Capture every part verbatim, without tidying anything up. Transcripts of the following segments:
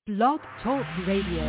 Blog Talk Radio.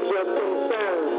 your concerns.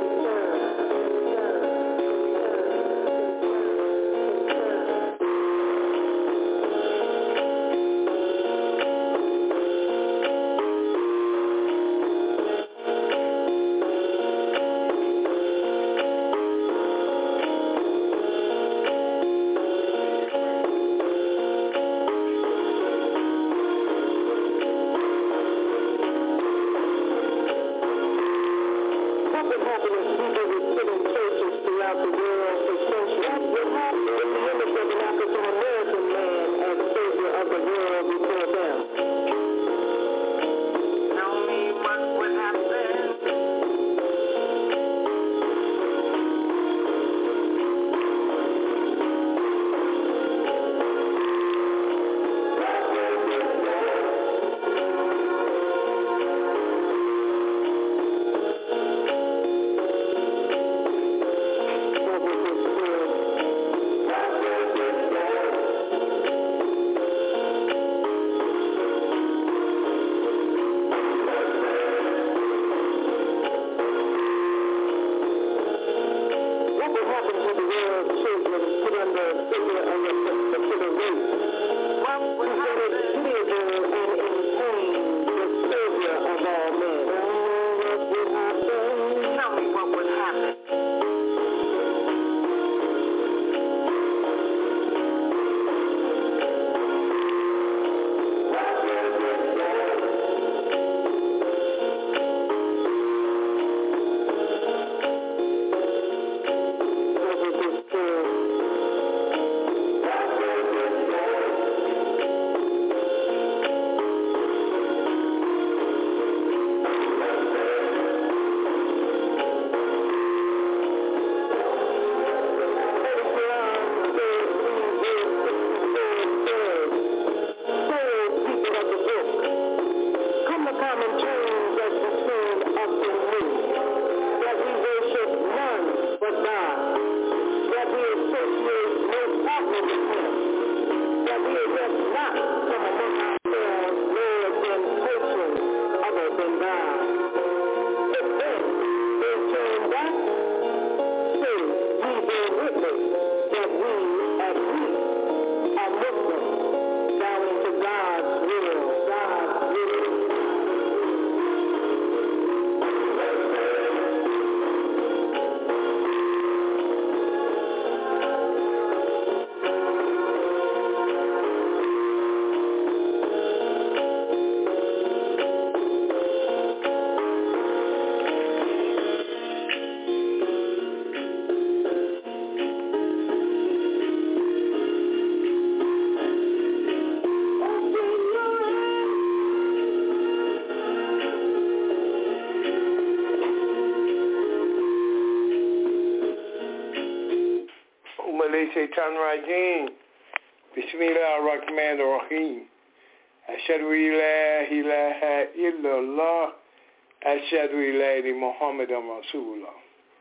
Shaitan Rajim, Bismillah ar-Rahman ar-Rahim, Ashhadu la ilaha illallah, Ashhadu ilayhi Muhammadan Rasulullah.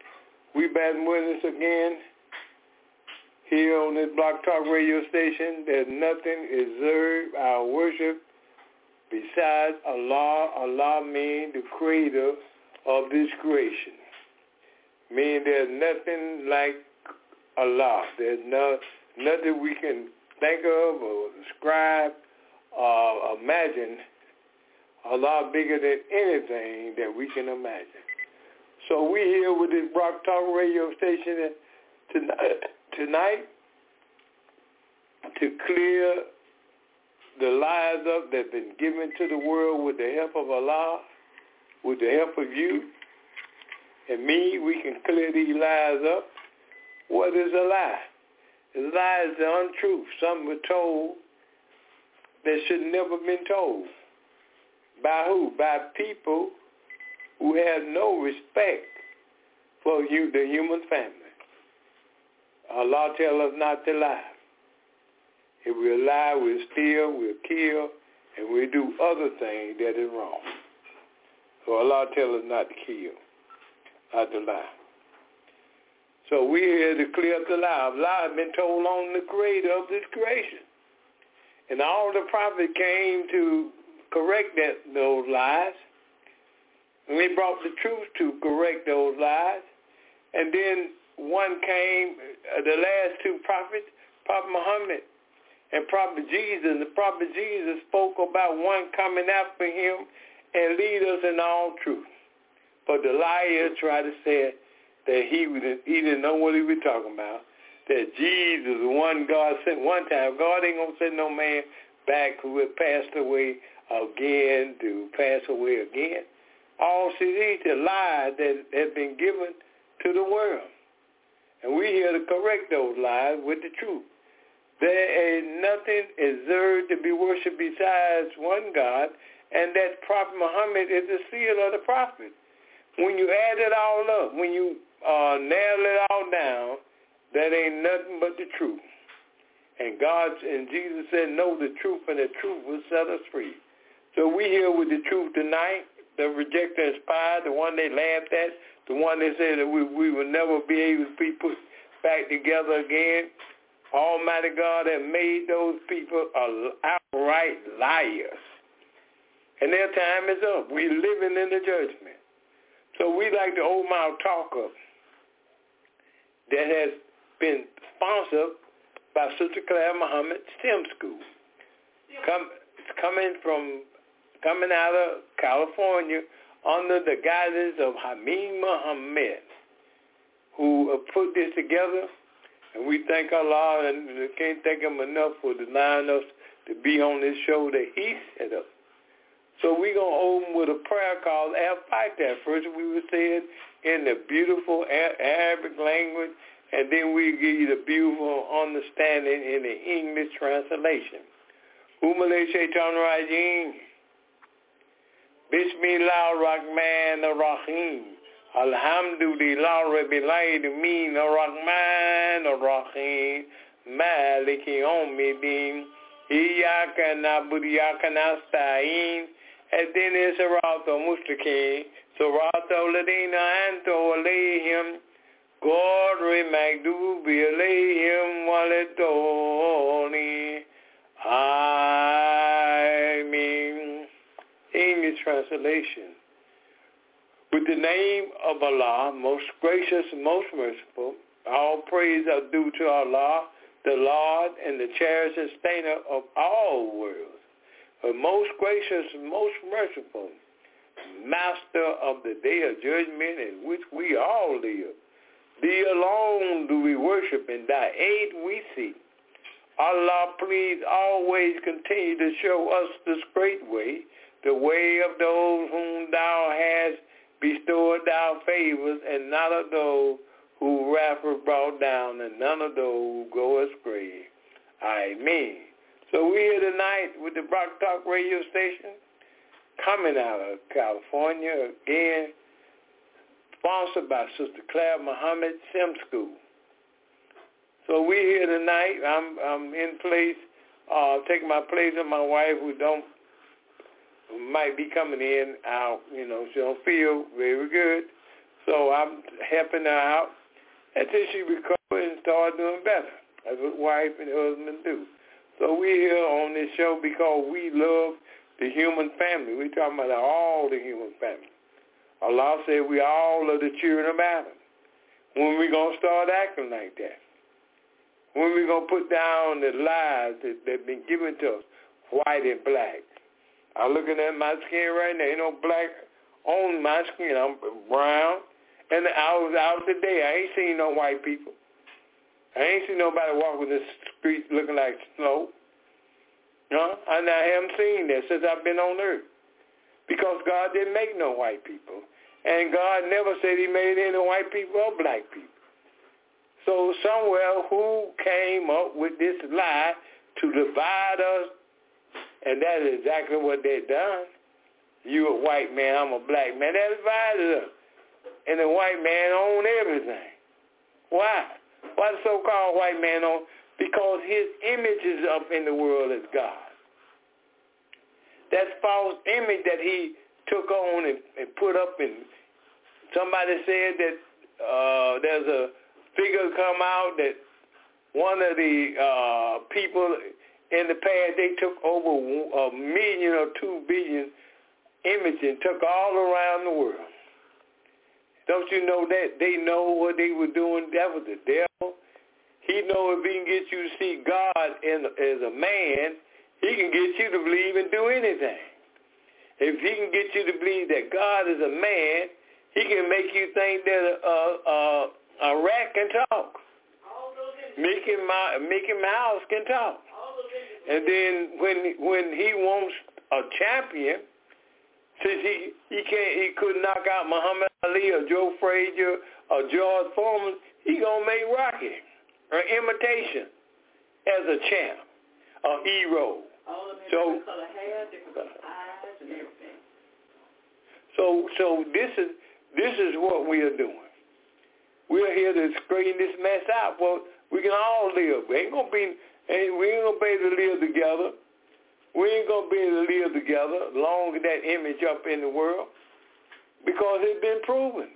We back with us again here on this Block Talk radio station. That nothing deserves our worship besides Allah. Allah means the creator of this creation. Meaning there's nothing like Allah. There's no, nothing we can think of or describe or imagine. Allah bigger than anything that we can imagine. So we here with this Block Talk radio station tonight, tonight to clear the lies up that have been given to the world with the help of Allah, with the help of you and me. We can clear these lies up. What is a lie? A lie is the untruth. Something was told that should never been told. By who? By people who have no respect for you, the human family. Allah tells us not to lie. If we lie, we'll steal, we'll kill, and we'll do other things that is wrong. So Allah tells us not to kill, not to lie. So we're here to clear up the lie. Lie has been told on the creator of this creation. And all the prophets came to correct that those lies. And they brought the truth to correct those lies. And then one came, uh, the last two prophets, Prophet Muhammad and Prophet Jesus. The Prophet Jesus spoke about one coming after him and lead us in all truth. But the liar tried to say that he, he didn't know what he was talking about, that Jesus, the one God sent one time. God ain't going to send no man back who had passed away again to pass away again. All see, these are lies that have been given to the world. And we're here to correct those lies with the truth. There ain't nothing deserved to be worshipped besides one God, and that Prophet Muhammad is the seal of the prophet. When you add it all up, when you uh, nail it all down, that ain't nothing but the truth. And God and Jesus said, know the truth, and the truth will set us free. So we here with the truth tonight, the rejecter inspired, the one they laughed at, the one they said that we, we will never be able to be put back together again. Almighty God has made those people outright liars. And their time is up. We're living in the judgment. So we like the old mouth talker that has been sponsored by Sister Claire Muhammad STEM School. Come, it's coming from coming out of California under the guidance of Hamid Muhammad, who put this together. And we thank Allah, and we can't thank him enough for denying us to be on this show that he set up. So we're going to open with a prayer called Al-Fatihah. First we will say it in the beautiful Arabic language, and then we give you the beautiful understanding in the English translation. Umalay Shaitan Rajim. Bismillah ar-Rahman ar-Rahim. Alhamdulillah Rabbil Alamin ar-Rahman ar-Rahim. Maliki Yawmiddin. Iyyaka na'budu wa iyyaka nasta'in. Ihdina siratal mustaqim. Siratal ladina an'amta alayhim. Ghayril maghdubi alayhim waladdallin. Amen. English translation. With the name of Allah, most gracious and most merciful, all praise are due to Allah, the Lord and the cherished sustainer of all worlds, the most gracious and most merciful, master of the day of judgment in which we all live. Thee alone do we worship, and thy aid we seek. Allah, please always continue to show us this great way, the way of those whom thou hast bestowed thy favors, and not of those who wrath was brought down, and none of those who go astray. Amen. So we're here tonight with the Rock Talk radio station, coming out of California again, sponsored by Sister Claire Muhammad STEM School. So we're here tonight. I'm I'm in place, uh, taking my place of my wife, who don't might be coming in out. You know, she don't feel very good. So I'm helping her out until she recovers and start doing better. That's what wife and husband do. So we're here on this show because we love the human family. We're talking about all the human family. Allah said we all are the children of Adam. When we going to start acting like that? When we going to put down the lies that have been given to us, white and black? I'm looking at my skin right now. Ain't no black on my skin. I'm brown. And I was out today. I ain't seen no white people. I ain't seen nobody walking the streets looking like snow. No, and I haven't seen that since I've been on earth. Because God didn't make no white people. And God never said he made any white people or black people. So somewhere who came up with this lie to divide us, and that is exactly what they done. You a white man, I'm a black man. That divided us. And the white man own everything. Why? Why the so-called white man own? Because his image is up in the world as God. That false image that he took on and, and put up, and somebody said that uh, there's a figure come out that one of the uh, people in the past, they took over a million or two billion image and took all around the world. Don't you know that? They know what they were doing. That was the devil. He know if he can get you to see God in, as a man, he can get you to believe and do anything. If he can get you to believe that God is a man, he can make you think that a, a, a rat can talk. Mickey Mouse, Mickey Mouse can talk. And then when when he wants a champion, since he he can't he couldn't knock out Muhammad Ali or Joe Frazier or George Foreman, he gonna make Rocky an imitation as a champ, a hero. All of them so, different color hair, different color eyes, and everything. So so this is this is what we are doing. We're here to straighten this mess out. Well, we can all live. We ain't gonna be ain't, we ain't gonna be able to live together. We ain't going to be able to live together long as that image up in the world because it's been proven.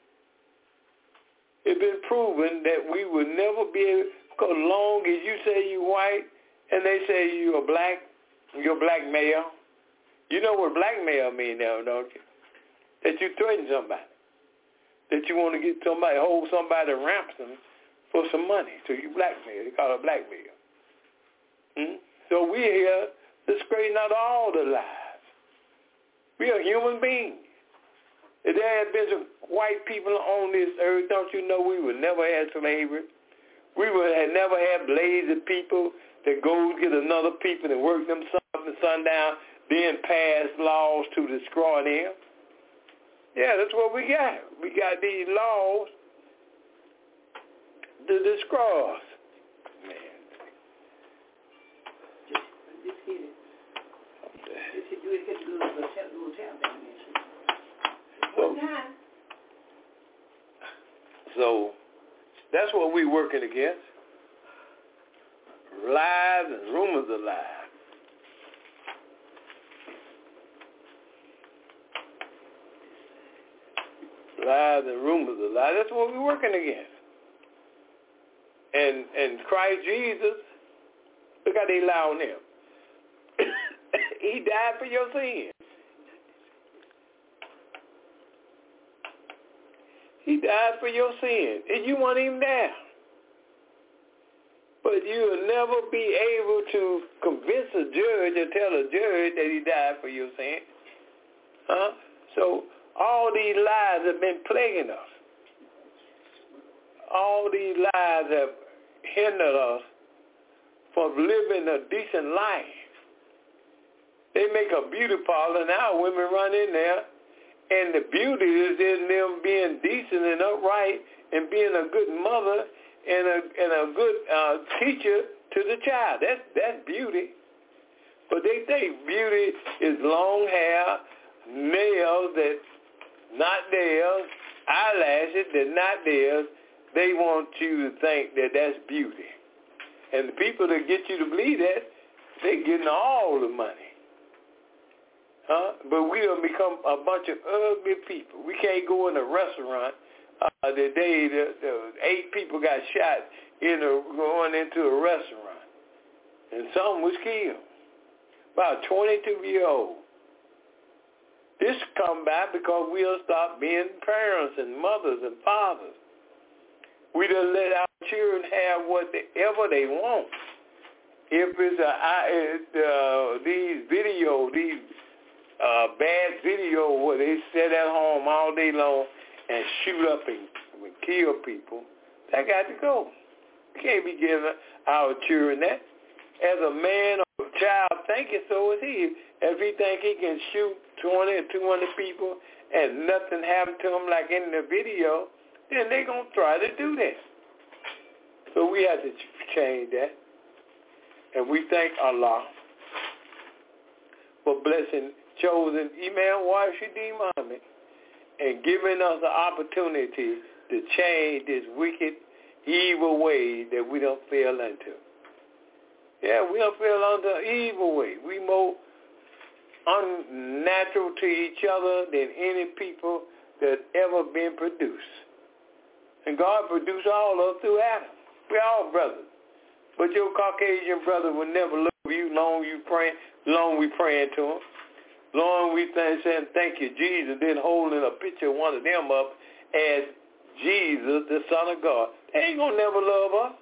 It's been proven that we will never be able, because long as you say you're white and they say you're black, you're black male. You know what blackmail means now, don't you? That you threaten somebody. That you want to get somebody, hold somebody ransom for some money. So you blackmail. They call it blackmail. Hmm? So we're here to straighten out all the lies. We are human beings. If there had been some white people on this earth, don't you know we would never have slavery? We would have never had lazy people that go get another people and work them sun up and sundown, then pass laws to destroy them. Yeah, that's what we got. We got these laws to destroy us. So, so that's what we're working against. Lies and rumors of lies. Lies and rumors of lies. That's what we're working against. And and Christ Jesus, look how they lie on him. He died for your sins. He died for your sins. And you weren't even there. But you'll never be able to convince a judge or tell a judge that he died for your sins. Huh? So all these lies have been plaguing us. All these lies have hindered us from living a decent life. They make a beauty parlor, now women run in there, and the beauty is in them being decent and upright and being a good mother and a and a good uh, teacher to the child. That's that's beauty. But they think beauty is long hair, nails that not theirs, eyelashes that not theirs. They want you to think that that's beauty. And the people that get you to believe that, they're getting all the money. Huh? But we have become a bunch of ugly people. We can't go in a restaurant. Uh, the day the, the eight people got shot in a, going into a restaurant, and some was killed. About twenty-two-year-old. This come back because we'll stop being parents and mothers and fathers. We done let our children have whatever they want. If it's a, uh, these video, these Uh, bad video where they sit at home all day long and shoot up and, and kill people, that got to go. We can't be giving our children that. As a man or a child thinking, so is he. If he think he can shoot twenty or two hundred people and nothing happened to him like in the video, then they're going to try to do that. So we have to change that. And we thank Allah for blessing chosen Imam Washidi Muhammad and giving us the opportunity to change this wicked, evil way that we don't fell into. Yeah, we don't fell under evil way. We more unnatural to each other than any people that ever been produced. And God produced all of us through Adam. We're all brothers. But your Caucasian brother will never love you long you praying, long we praying to him. Lord, we thank, saying thank you, Jesus, then holding a picture of one of them up as Jesus, the Son of God. They ain't going to never love us.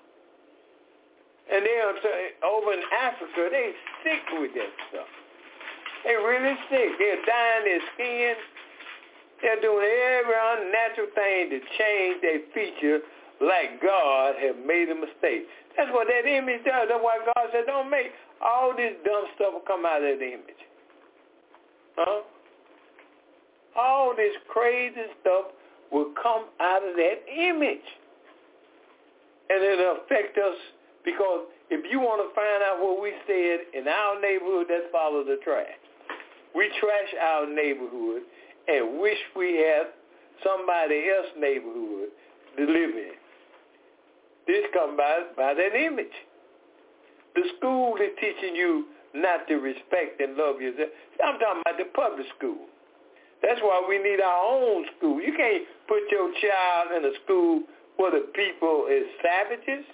And they are over in Africa, they sick with that stuff. They really sick. They're dyeing their skin. They're doing every unnatural thing to change their feature like God has made a mistake. That's what that image does. That's why God said, don't make all this dumb stuff will come out of the image. Huh? All this crazy stuff will come out of that image. And it'll affect us because if you want to find out what we said in our neighborhood, let's follow the trash. We trash our neighborhood and wish we had somebody else's neighborhood to live in. This comes by, by that image. The school is teaching you not to respect and love yourself. I'm talking about the public school. That's why we need our own school. You can't put your child in a school where the people is savages.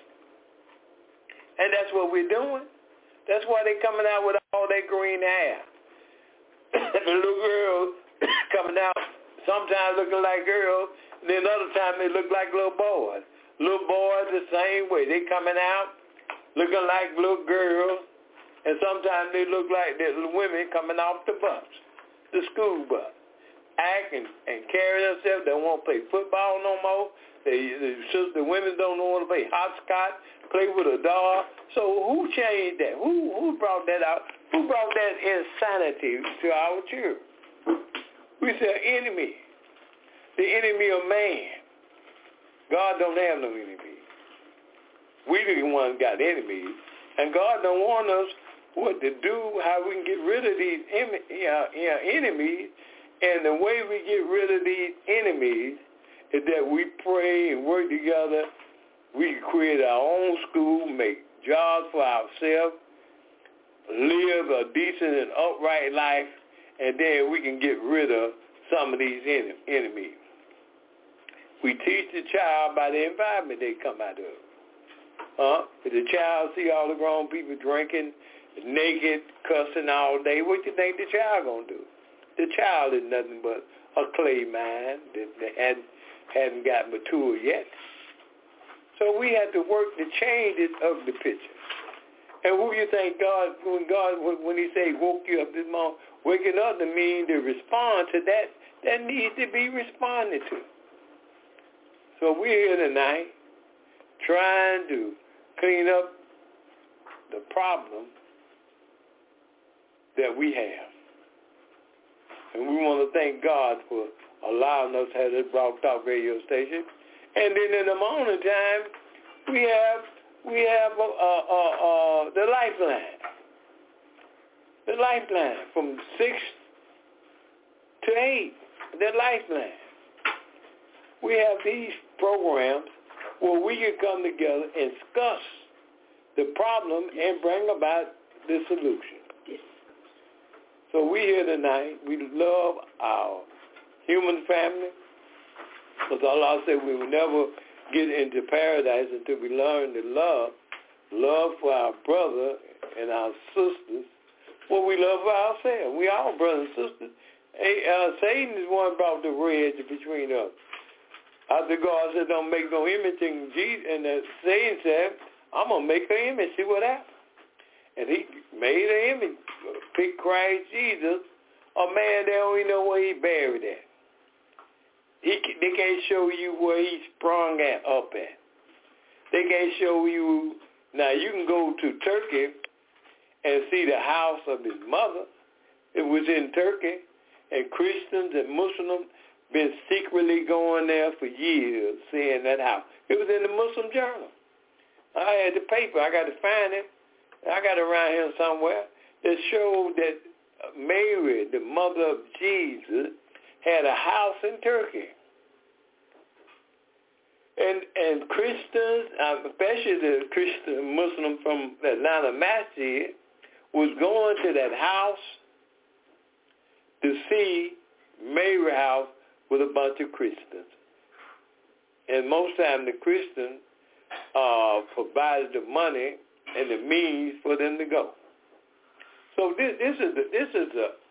And that's what we're doing. That's why they're coming out with all that green hair. The little girls coming out sometimes looking like girls, and then other times they look like little boys. Little boys the same way. They coming out looking like little girls, and sometimes they look like the women coming off the bus, the school bus, act and, and carry themselves. They don't want to play football no more. They, the, the women don't want to play hopscotch, play with a doll. So who changed that? Who who brought that out? Who brought that insanity to our children? We say enemy, the enemy of man. God don't have no enemies. We the ones got enemies, and God don't want us what to do, how we can get rid of these em- uh, uh, enemies. And the way we get rid of these enemies is that we pray and work together. We create our own school, make jobs for ourselves, live a decent and upright life, and then we can get rid of some of these en- enemies. We teach the child by the environment they come out of. Huh? If the child see all the grown people drinking, naked, cussing all day, what do you think the child going to do? The child is nothing but a clay mind that, that hadn't, hadn't got mature yet. So we have to work to change this ugly picture. And who you think God, when God, when he say woke you up this morning, waking up to mean to respond to that, that needs to be responded to. So we're here tonight trying to clean up the problem that we have. And we want to thank God for allowing us to have this Blog Talk radio station. And then in the morning time, we have we have uh, uh, uh, the Lifeline. The Lifeline from six to eight. The Lifeline. We have these programs where we can come together and discuss the problem and bring about the solution. So we here tonight, we love our human family, because Allah said we will never get into paradise until we learn to love, love for our brother and our sisters, what we love for ourselves. We all brothers and sisters. Hey, uh, Satan is one who brought the wedge between us. After God said, don't make no image, and, Jesus, and uh, Satan said, I'm going to make an image, see what happens. And he made an image, picked Christ Jesus, a man they don't even know where he buried at. He, they can't show you where he sprung at, up at. They can't show you, now you can go to Turkey and see the house of his mother. It was in Turkey, and Christians and Muslims been secretly going there for years, seeing that house. It was in the Muslim Journal. I had the paper. I got to find it. I got it around here somewhere. It showed that Mary, the mother of Jesus, had a house in Turkey. And and Christians, especially the Christian Muslim from the Atlanta Masjid, was going to that house to see Mary house with a bunch of Christians. And most time the Christians uh, provided the money and the means for them to go. So this, this is the, this is a,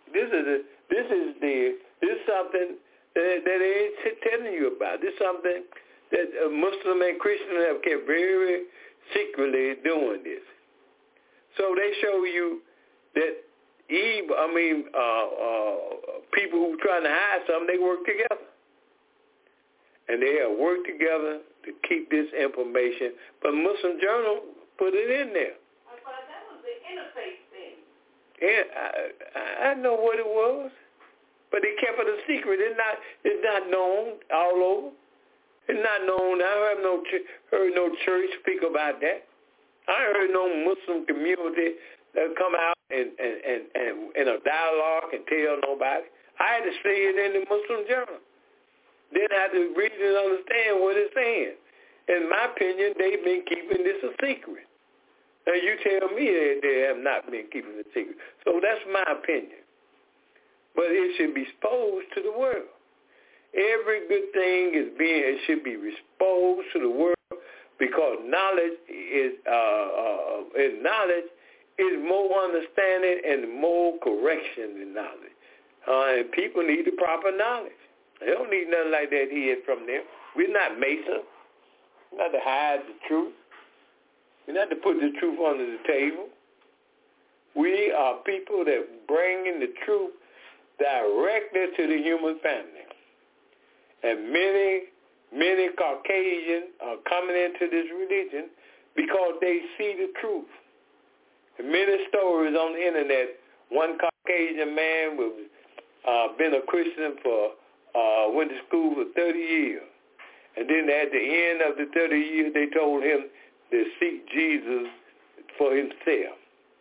This is a, this is the this is something that, that they ain't telling you about. This is something that uh, Muslim and Christian have kept very secretly doing this. So they show you that evil, I mean, uh, uh, people who trying to hide something, they work together. And they have worked together to keep this information. But Muslim Journal put it in there. I thought that was the interfaith thing. Yeah, I, I know what it was. But they kept it a secret. It's not, it's not known all over. It's not known. I have no ch- heard no church speak about that. I heard no Muslim community that come out and, and, and, and in a dialogue and tell nobody. I had to say it in the Muslim Journal. Then I had to read and understand what it's saying. In my opinion, they've been keeping this a secret. Now you tell me that they have not been keeping it a secret. So that's my opinion. But it should be exposed to the world. Every good thing is being, it should be exposed to the world because knowledge is, uh, uh, is knowledge is more understanding and more correction than knowledge. Uh, and people need the proper knowledge. They don't need nothing like that hid from them. We're not Masons. We're not to hide the truth. We're not to put the truth under the table. We are people that bring in the truth directly to the human family. And many, many Caucasians are coming into this religion because they see the truth. And many stories on the internet, one Caucasian man was uh, been a Christian for, uh, went to school for thirty years. And then at the end of the thirty years, they told him to seek Jesus for himself.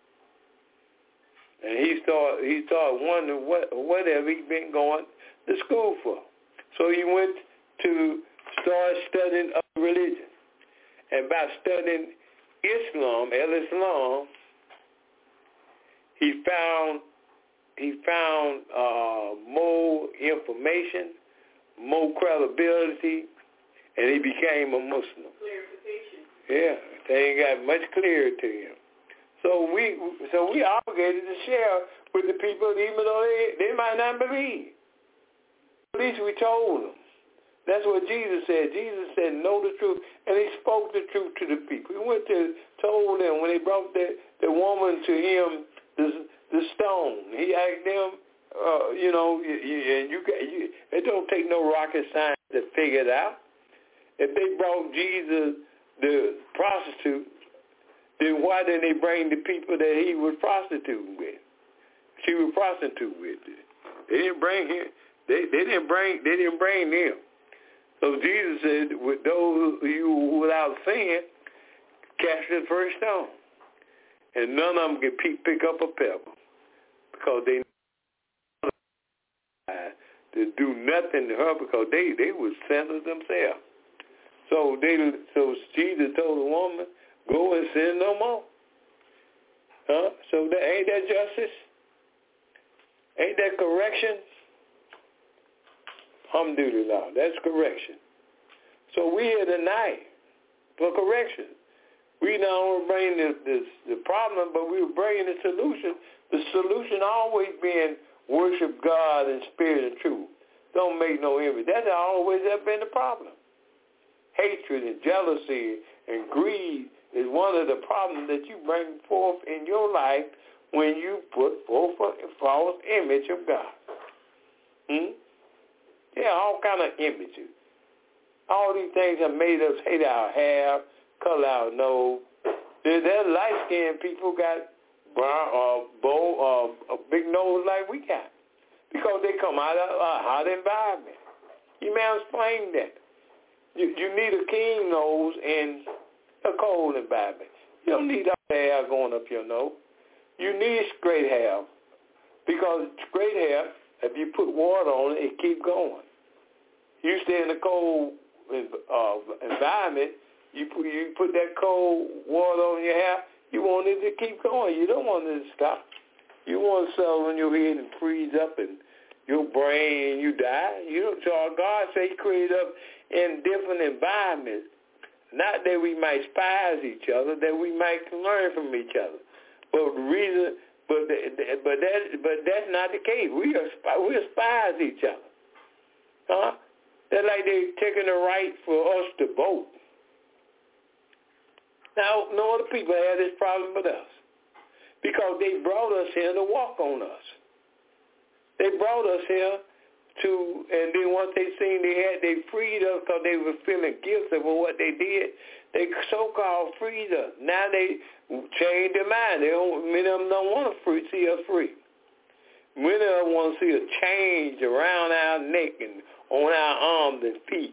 And he started, he started wondering what, what have he been going to school for. So he went to start studying a religion. And by studying Islam, El-Islam, he found he found uh, more information, more credibility, and he became a Muslim. Clarification. Yeah, things got much clearer to him. So we so we obligated to share with the people, even though they, they might not believe. At least we told them. That's what Jesus said. Jesus said, know the truth. And he spoke the truth to the people. He went to, told them, when they brought the, the woman to him, the, the stone, he asked them, uh, you know, you, you, you, you, it don't take no rocket science to figure it out. If they brought Jesus, the prostitute, then why didn't they bring the people that he was prostituting with? She was prostituting with. They didn't bring him. They, they didn't bring. They didn't bring them. So Jesus said, "With those you without sin, cast the first stone." And none of them can pick up a pebble because they to do nothing to her because they they were sinners themselves. So they so Jesus told the woman, "Go and sin no more." Huh? So that ain't that justice? Ain't that correction? Alhamdulillah, that's correction. So we here tonight for correction. We not only bring the, the, the problem, but we were bringing the solution. The solution always being worship God in spirit and truth. Don't make no envy. That's always have been the problem. Hatred and jealousy and greed is one of the problems that you bring forth in your life when you put forth a false image of God. Hmm? Yeah, all kind of images. All these things have made us hate our hair, color our nose. There's that light-skinned people got brown or uh, bow or uh, a big nose like we got because they come out of a hot environment. You may explain that. You, you need a keen nose in a cold environment. You don't need all the hair going up your nose. You need straight hair because straight hair, if you put water on it, it keeps going. You stay in a cold uh, environment, you put, you put that cold water on your hair, you want it to keep going. You don't want it to stop. You want to settle on your head and freeze up and your brain, you die. You don't, so God say he created us in different environments, not that we might despise each other, that we might learn from each other. But the reason But the, the, but that but that's not the case. We are we despise each other, huh? They're like they're taking the right for us to vote. Now, no other people have this problem but us, because they brought us here to walk on us. They brought us here to, and then once they seen they had, they freed us because they were feeling guilty for what they did. They so-called freed us. Now they changed their mind. They don't, many of them don't want to free, see us free. Many of them want to see a change around our neck and on our arms and feet.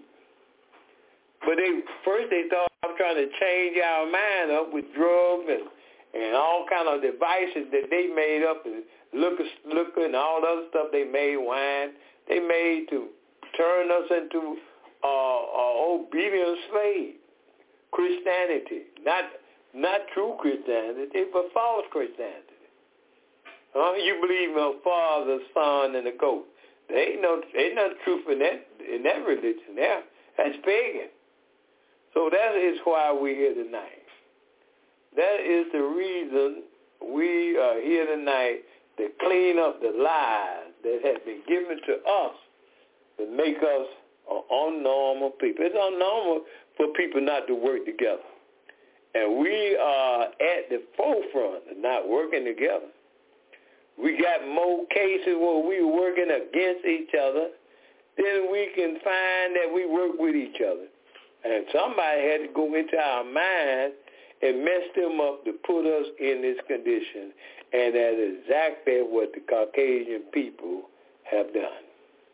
But they first they thought I'm trying to change our mind up with drugs and, and all kind of devices that they made up, and liquor, liquor and all the other stuff they made, wine. They made to turn us into uh, uh, obedient slaves. Christianity, not not true Christianity, but false Christianity. Huh? You believe in a Father, Son, and a Ghost. There ain't no ain't no truth in that in that religion there. That's pagan. So that is why we're here tonight. That is the reason we are here tonight, to clean up the lies that have been given to us to make us unnormal people. It's unnormal for people not to work together. And we are at the forefront of not working together. We got more cases where we're working against each other than we can find that we work with each other. And somebody had to go into our minds and mess them up to put us in this condition. And that is exactly what the Caucasian people have done.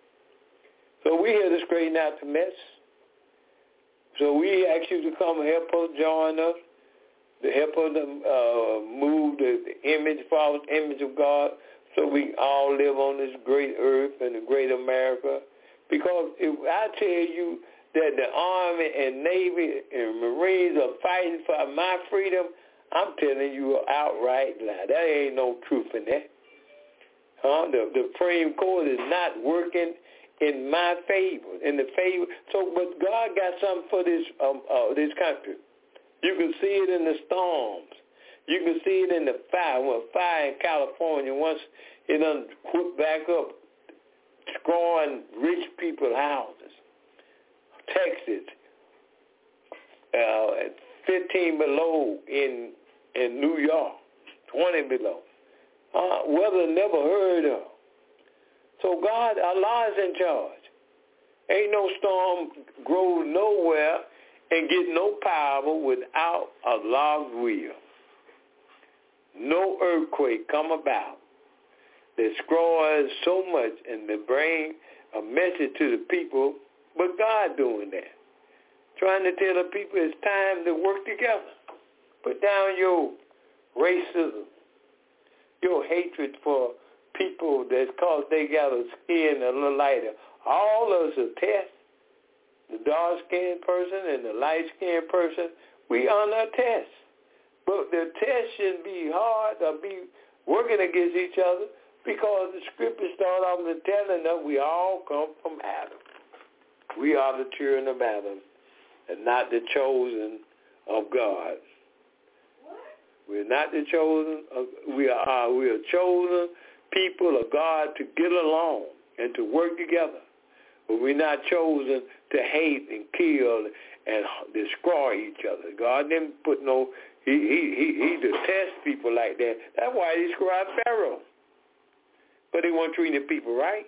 So we're here to straighten out the mess. So we ask you to come and help us, join us, to help us uh, move the, the image, false image of God, so we can all live on this great earth and the great America. Because if I tell you that the Army and Navy and Marines are fighting for my freedom, I'm telling you an outright lie. There ain't no truth in that. Huh? The, the Supreme Court is not working in my favor, in the favor. So, but God got something for this um, uh, this country. You can see it in the storms. You can see it in the fire. Well, fire in California, once it done put back up, destroying rich people's houses. Texas, uh, fifteen below in in New York, twenty below. Uh, weather never heard of. So God, Allah is in charge. Ain't no storm grow nowhere and get no power without Allah's will. No earthquake come about that destroys so much and to bring a message to the people, but God doing that. Trying to tell the people it's time to work together. Put down your racism, your hatred for people that's cause they got a skin a little lighter. All of us are tests. The dark-skinned person and the light-skinned person, we on a test. But the test shouldn't be hard or be working against each other, because the scripture start off with telling us we all come from Adam. We are the children of Adam and not the chosen of God. What? We're not the chosen. Of, we are we are chosen people of God to get along and to work together. But we're not chosen to hate and kill and destroy each other. God didn't put no, he he he, he detests people like that. That's why he described Pharaoh. But he wasn't treating people right.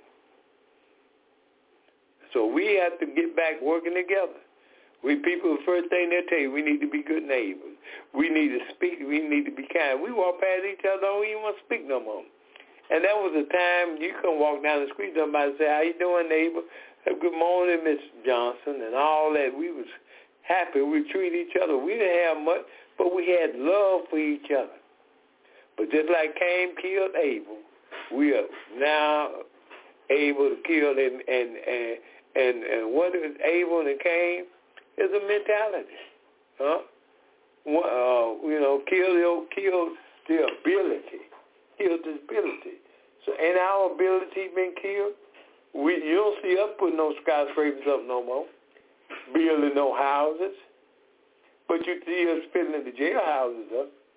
So we have to get back working together. We people, the first thing they'll tell you, we need to be good neighbors. We need to speak, we need to be kind. We walk past each other, don't even want to speak no more. And that was a time you couldn't walk down the street, somebody say, how you doing, neighbor? Good morning, Miss Johnson, and all that. We was happy. We treat each other. We didn't have much, but we had love for each other. But just like Cain killed Abel, we are now able to kill him. And and and, and what is Abel and Cain is a mentality, huh? Uh, you know, kill the kill the ability, kill the ability. So ain't our ability been killed? We you don't see us putting no skyscrapers up no more, building no houses, but you see us filling the jail houses up.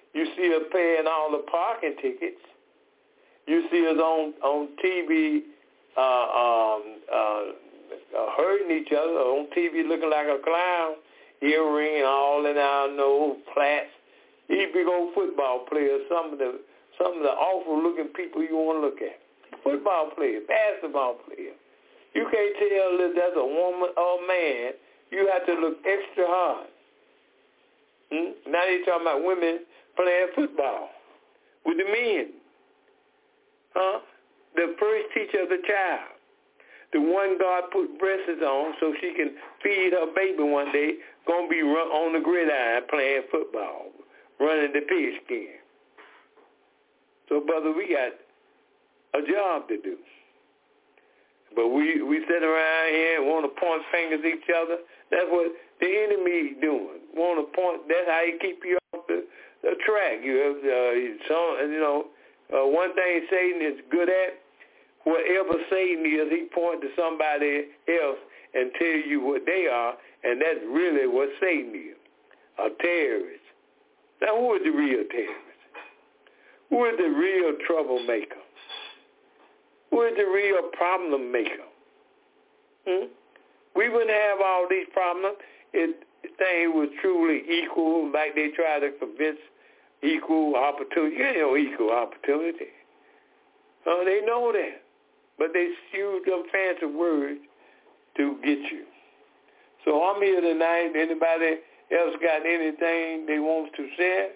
You see us paying all the parking tickets. You see us on, on T V uh, um, uh, uh, hurting each other, on T V looking like a clown, earring all in our nose, plaits. These big old football players, some of the some of the awful-looking people you want to look at. Football players, basketball players. You can't tell if that's a woman or a man. You have to look extra hard. Hmm? Now they're talking about women playing football with the men. Huh? The first teacher of the child. The one God put breasts on so she can feed her baby one day, going to be run on the gridiron playing football, running the pigskin. So, brother, we got a job to do. But we, we sit around here and want to point fingers at each other. That's what the enemy is doing. Want to point, that's how he keep you off the, the track. You have, uh, some, you know, uh, one thing Satan is good at, whatever Satan is, he point to somebody else and tell you what they are, and that's really what Satan is, a terrorist. Now, who is the real terrorist? Who is the real troublemaker? Who is the real problem maker? Hmm? We wouldn't have all these problems if things was truly equal, like they try to convince equal opportunity. You know, equal opportunity. Uh, they know that. But they use them fancy words to get you. So I'm here tonight. Anybody else got anything they want to say?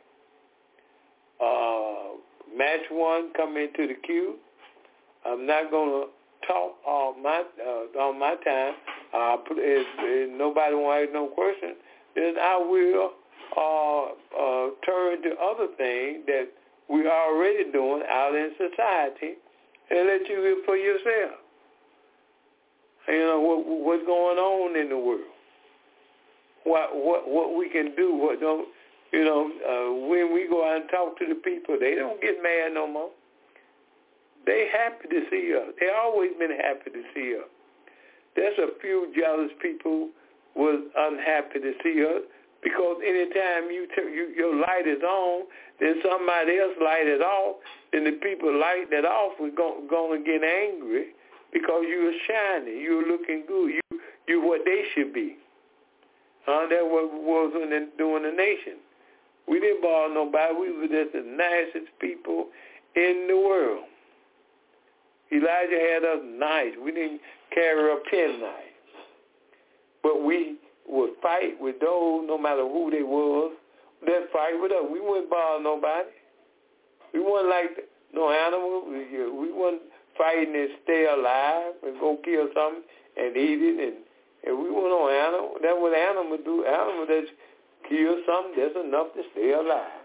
Uh, match one, come into the queue. I'm not going to talk all my uh, all my time. Uh, if, if nobody wants no question, then I will uh, uh, turn to other things that we are already doing out in society and let you hear for yourself. You know, what, what's going on in the world. What what what we can do, what don't, you know, uh, when we go out and talk to the people, they don't get mad no more. They happy to see us. They always been happy to see us. There's a few jealous people was unhappy to see us because anytime you, t- you your light is on, then somebody else light it off, then the people light that off are going to get angry because you are shining, you are looking good, you you what they should be. Uh, that was was doing the nation. We didn't bother nobody. We were just the nicest people in the world. Elijah had us nice. We didn't carry a penknife. But we would fight with those, no matter who they was, that fight with us. We wouldn't bother nobody. We wasn't like no animal. We, we wasn't fighting to stay alive and go kill something and eat it. And, and we weren't no animal. That's what animals do. Animals that kill something, that's enough to stay alive.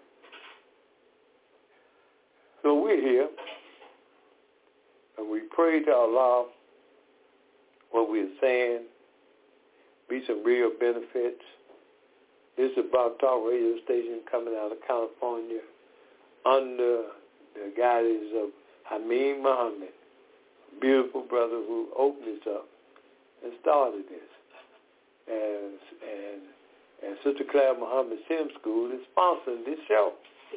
So we're here. And we pray to Allah what we're saying, be some real benefits. This is about Talk Radio Station coming out of California under the guidance of Hameen Muhammad, a beautiful brother who opened this up and started this. And, and, and Sister Claire Muhammad Sim School is sponsoring this show.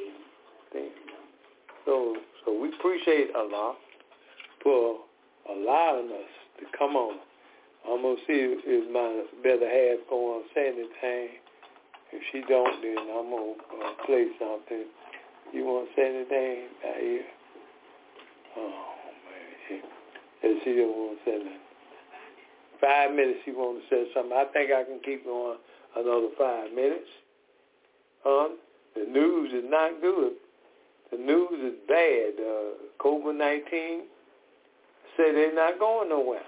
So, so we appreciate Allah for allowing us to come on. I'm going to see if my better half going to say anything. If she don't, then I'm going to uh, play something. You want to say anything out here? Oh, man. She, she don't want to say nothing. Five minutes she wants to say something. I think I can keep going another five minutes. Huh? The news is not good. The news is bad. Uh, COVID nineteen say they're not going nowhere.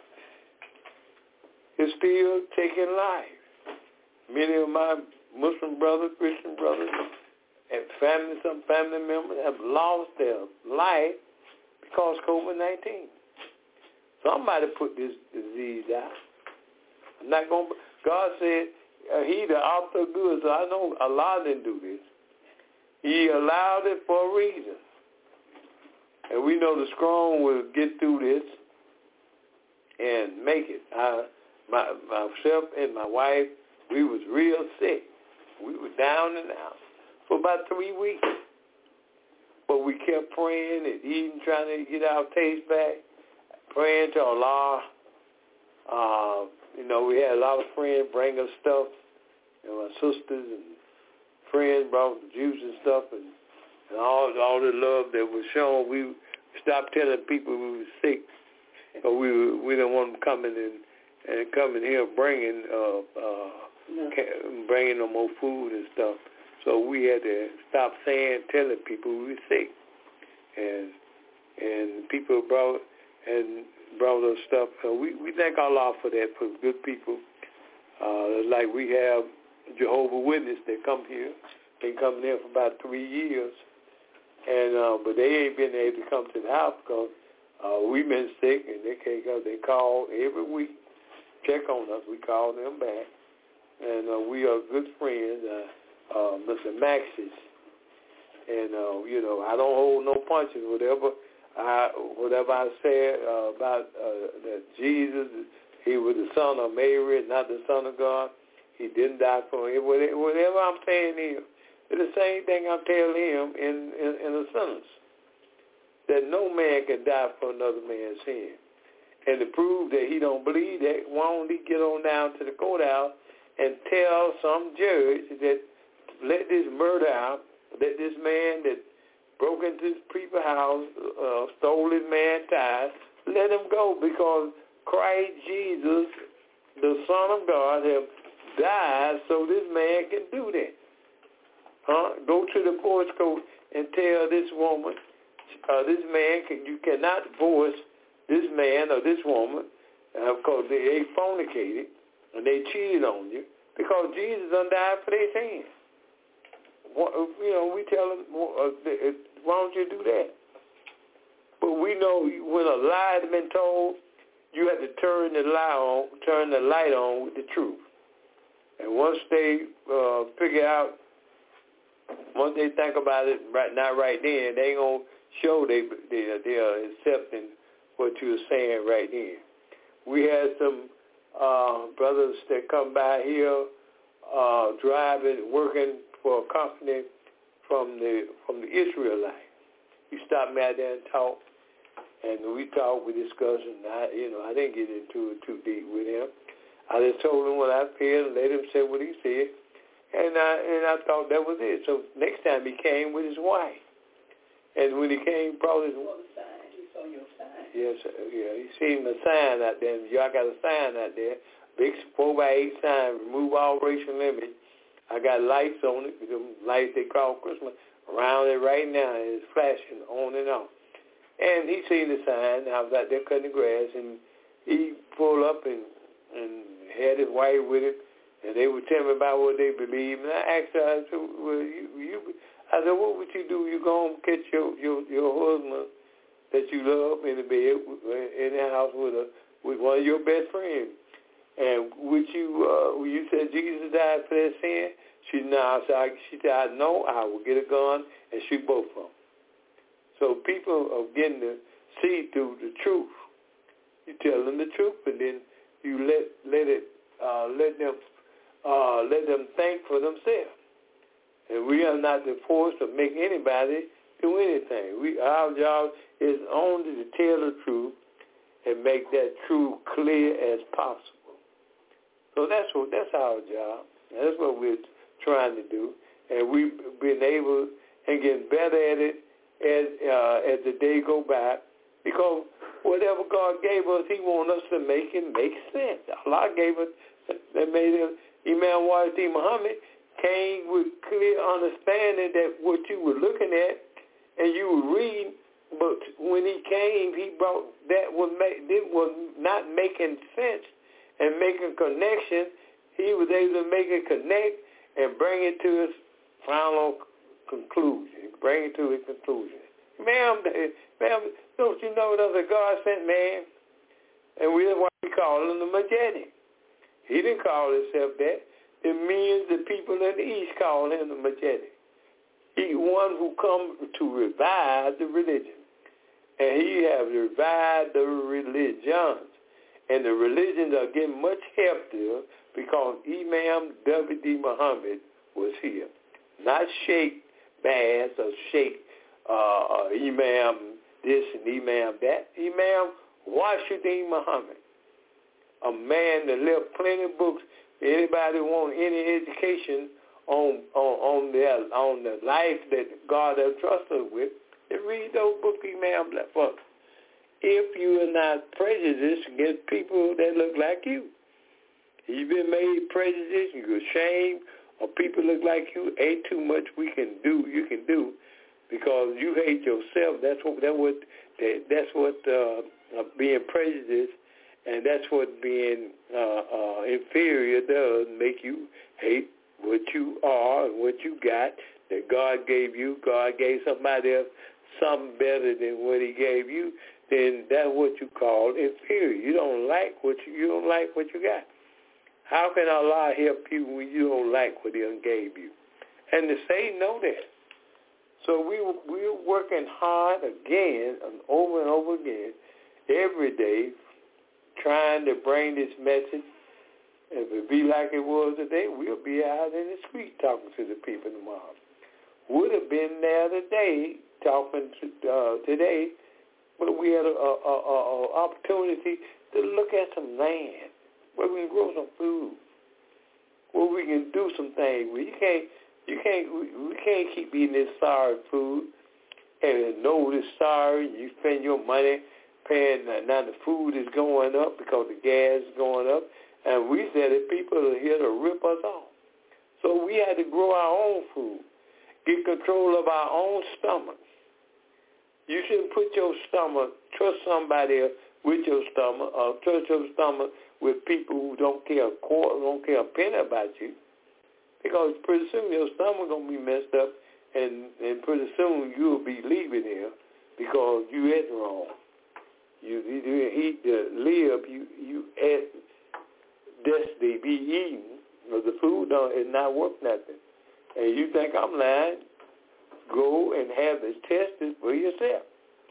It's still taking life. Many of my Muslim brothers, Christian brothers, and family, some family members have lost their life because of COVID nineteen. Somebody put this disease out. I'm not going to, God said uh, he the author of good, so I know Allah didn't do this. He allowed it for a reason. And we know the strong will get through this and make it. I, my, myself and my wife, we was real sick. We were down and out. for about three weeks. But we kept praying and eating, trying to get our taste back, praying to Allah. Uh, you know, we had a lot of friends bring us stuff. You know, my sisters and friends brought juice and stuff, and, and all all the love that was shown. We stopped telling people we were sick, but we we didn't want them coming in and coming here bringing uh, uh, no. bringing no more food and stuff. So we had to stop saying, telling people we were sick, and and people brought and brought us stuff. So we we thank Allah for that, for good people. Uh, like we have Jehovah's Witnesses that come here. Been coming here for about three years, and uh, but they ain't been able to come to the house because uh, we've been sick and they can't go. They call every week, check on us. We call them back, and uh, we are good friends. Uh, Uh, Mister Maxis, and uh, you know, I don't hold no punches. Whatever I whatever I said uh, about uh, that Jesus, he was the son of Mary, not the son of God. He didn't die for him. Whatever I'm saying here, it's the same thing I'm telling him in in, in a sentence, that no man can die for another man's sin. And to prove that he don't believe that, why don't he get on down to the courthouse and tell some judge that let this murder out, let this man that broke into this people's house, uh, stole his man's tithe, let him go, because Christ Jesus, the Son of God, have died so this man can do that. Huh? Go to the court court and tell this woman, uh, this man, can, you cannot divorce this man or this woman uh, because they, they fornicated and they cheated on you, because Jesus done died for their sins. You know, we tell them, why don't you do that? But we know when a lie has been told, you have to turn the lie on, turn the light on with the truth. And once they uh, figure out, once they think about it, right not right then, they ain't gonna show they they they are accepting what you're saying right then. We had some uh, brothers that come by here, uh, driving, working for a company from the from the Israelite. He stopped me out there and talked, and we talked, we discussed, and I, you know, I didn't get into it too deep with him. I just told him what I feel and let him say what he said, and I and I thought that was it. So next time he came with his wife, and when he came, brought his what sign? He saw your sign. Yes, yeah, he seen the sign out there. Y'all got a sign out there, big four by eight sign, remove all racial limits. I got lights on it, the lights they call Christmas, around it right now, and it's flashing on and off. And he seen the sign. I was out there cutting the grass, and he pulled up and, and had his wife with him, and they would tell me about what they believe. And I asked her, I said, well, you, you, I said, what would you do? You go home and catch your, your, your husband that you love in the bed, in the house with a, with one of your best friends. And would you, uh, when you said Jesus died for that sin, she now said, she said, I know I will get a gun and shoot both of them. So people are getting to see through the truth. You tell them the truth, and then you let let it uh, let them uh, let them think for themselves. And we are not the force to make anybody do anything. We our job is only to tell the truth and make that truth clear as possible. So that's what that's our job. That's what we're trying to do, and we've been able and getting better at it as uh, as the day go by. Because whatever God gave us, He wants us to make it make sense. Allah gave us that made him. Imam Wazir Muhammad came with clear understanding that what you were looking at and you were reading. But when he came, he brought that was make, it was not making sense and making connection. He was able to make it connect and bring it to its final conclusion. Bring it to its conclusion. Ma'am, ma'am, don't you know that's a God-sent man? And we, that's why we call him the Majestic. He didn't call himself that. The men, the people in the East call him the Majestic. He one who come to revive the religion. And he has revived the religions. And the religions are getting much healthier because Imam W D Muhammad was here. not Sheikh Bass or Sheikh uh, Imam this and Imam that. Imam Washington Muhammad, a man that left plenty of books. Anybody want any education on on on the on the life that God has trusted us with, then read those books Imam left us. If you are not prejudiced against people that look like you, you've been made prejudiced, you're ashamed, or people look like you, ain't too much we can do. You can do because you hate yourself. That's what that what that, that's what uh, being prejudiced, and that's what being uh, uh, inferior does. Make you hate what you are and what you got that God gave you. God gave somebody else something better than what He gave you. Then that's what you call inferior. You don't like what you, you don't like what you got. How can Allah help you when you don't like what He gave you? And the Satan know that. So we we're working hard again and over and over again every day, trying to bring this message. If it be like it was today, we'll be out in the street talking to the people tomorrow. Would have been there today talking to, uh, today. But we had an opportunity to look at some land where we can grow some food, where we can do some things. Where you can't, you can't, we can't keep eating this sorry food and know this sorry. You spend your money paying. Now the food is going up because the gas is going up, and we said that people are here to rip us off. So we had to grow our own food, get control of our own stomach. You shouldn't put your stomach, trust somebody else with your stomach, or trust your stomach with people who don't care a quarter, don't care a penny about you. Because pretty soon your stomach going to be messed up, and, and pretty soon you'll be leaving here because you ate wrong. You, you didn't eat to live, you, you ate destiny be eaten, because the food don't, is not worth nothing. And you think I'm lying? Go and have it tested for yourself.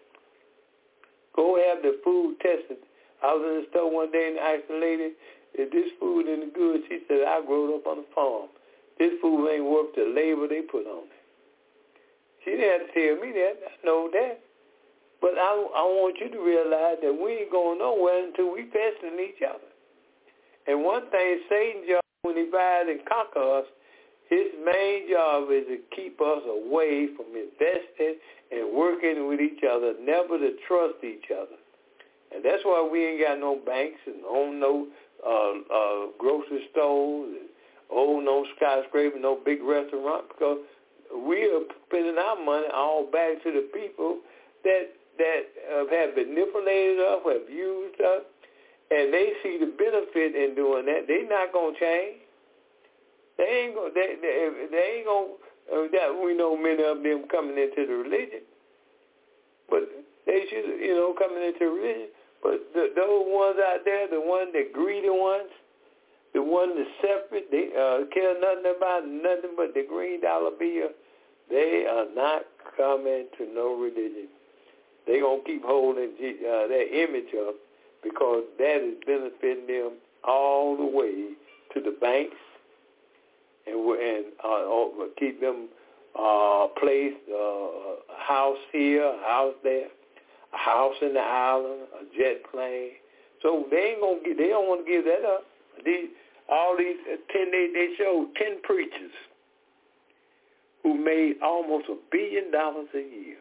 Go have the food tested. I was in the store one day and asked the lady, is this food any good? She said, I grew up on a farm. This food ain't worth the labor they put on it. She didn't have to tell me that. I know that. But I, I want you to realize that we ain't going nowhere until we testing each other. And one thing Satan's job when he tries and conquer us, his main job is to keep us away from investing and working with each other, never to trust each other. And that's why we ain't got no banks and own no uh, uh, grocery stores and own no skyscraper, no big restaurant, because we are spending our money all back to the people that that uh, have manipulated us, have used us, and they see the benefit in doing that. They're not going to change. They ain't gonna. They, they, they ain't gonna. Uh, that we know many of them coming into the religion, but they should, you know, coming into religion. But the, those ones out there, the ones that greedy ones, the ones that separate, they uh, care nothing about nothing but the green dollar bill. They are not coming to no religion. They gonna keep holding uh, that image up because that is benefiting them all the way to the banks. And, and uh, keep them uh, placed, uh, a house here, a house there, a house in the island, a jet plane. So they ain't gonna get. They don't want to give that up. These all these ten. They, they showed ten preachers who made almost a billion dollars a year,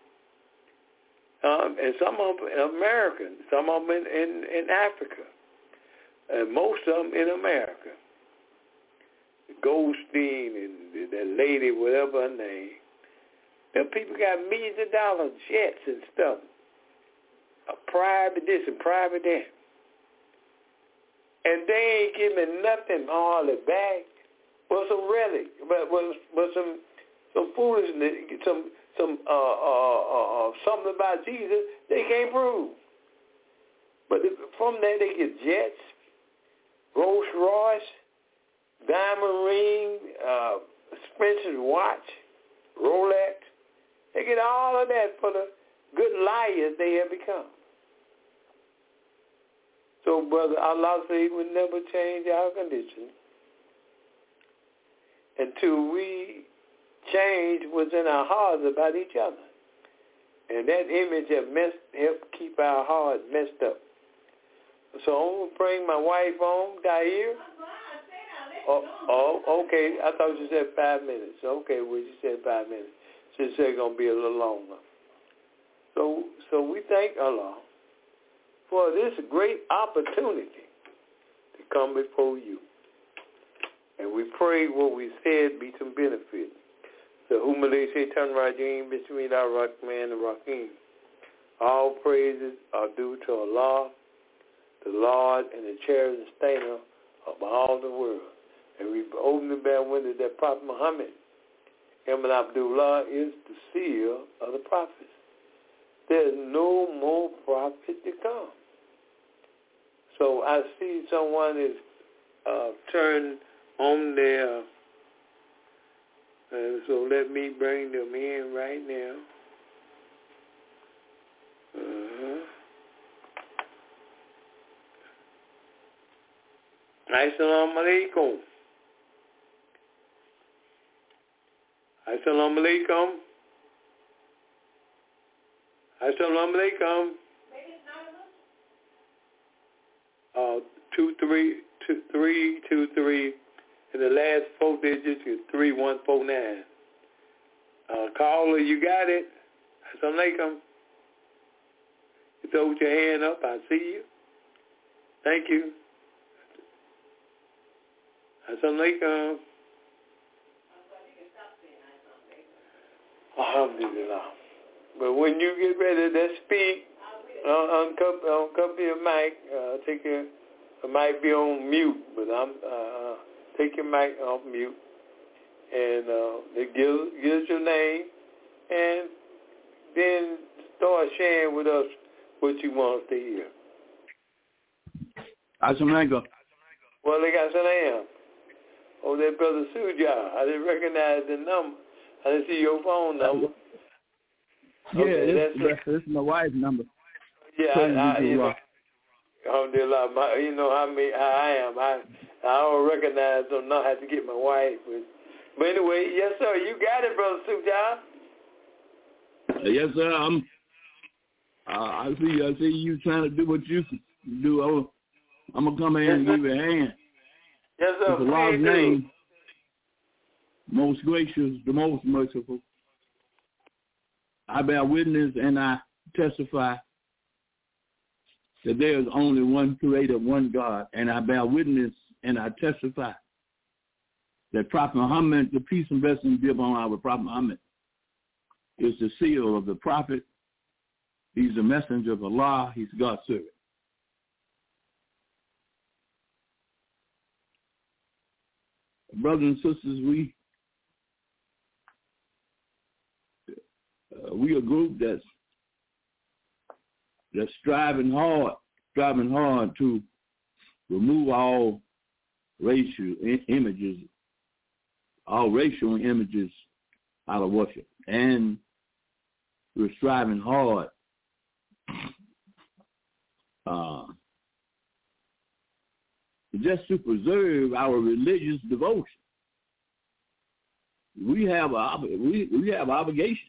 um, and some of them American, some of them in, in, in Africa, and most of them in America. Goldstein and that lady, whatever her name, them people got millions of dollars, jets and stuff, a private this and private that, and they ain't giving nothing hardly back. Well, some relic, but but, but some some foolishness, some some uh, uh, uh, something about Jesus they can't prove. But from that they get jets, Rolls Royce, diamond ring, uh, expensive watch, Rolex. They get all of that for the good liars they have become. So, brother, Allah said He would never change our condition until we change was in our hearts about each other. And that image have messed, helped keep our hearts messed up. So I'm going to bring my wife on, Dair. Oh, oh, okay. I thought you said five minutes. Okay, well, you said five minutes. She said it's going to be a little longer. So, so we thank Allah for this great opportunity to come before you. And we pray what we said be some benefit. So, Humale Shaitan Rajim, Bismillah Rahman Rahim. All praises are due to Allah, the Lord and the cherished and sustainer of all the world. And we open the bare window that Prophet Muhammad, Ibn Abdullah, is the seal of the prophets. There's no more prophet to come. So I see someone is uh, turned on their, uh, so let me bring them in right now. Uh-huh. Assalamu alaikum. Assalamu alaikum. Assalamu alaikum. Uh, two, three, two, three, two, three, and the last four digits is three, one, four, nine. Uh, caller, you got it. Assalamu alaikum. You throw your hand up. I see you. Thank you. Assalamu alaikum. Alhamdulillah. But when you get ready to speak, uh, uncup, uncup your mic. Uh, take your, it might be on mute, but I'm uh, take your mic off mute, and uh, it gives gives your name, and then start sharing with us what you want us to hear. Assalamu alaikum. Well, they got salam. Oh, that brother Suja. I didn't recognize the number. I didn't see your phone number. Yeah, okay, this, that's this is my wife's number. Yeah, I, I, you know, alhamdulillah, my, you know how me I am. I I don't recognize them. Not have to get my wife. But, but anyway, yes sir, you got it, brother Suja. Uh, yes sir, I'm. Uh, I see. I see you trying to do what you do. I'm, I'm gonna come in yes, and sir. give you a hand. Yes sir. In Allah's name, most gracious, the most merciful. I bear witness and I testify that there is only one creator, one God, and I bear witness and I testify that Prophet Muhammad, the peace and blessings be upon our Prophet Muhammad, is the seal of the prophet. He's the messenger of Allah. He's God's servant. Brothers and sisters, we uh, we a group that's that's striving hard, striving hard to remove all racial I- images, all racial images out of worship, and we're striving hard uh, just to preserve our religious devotion. We have a we we have obligation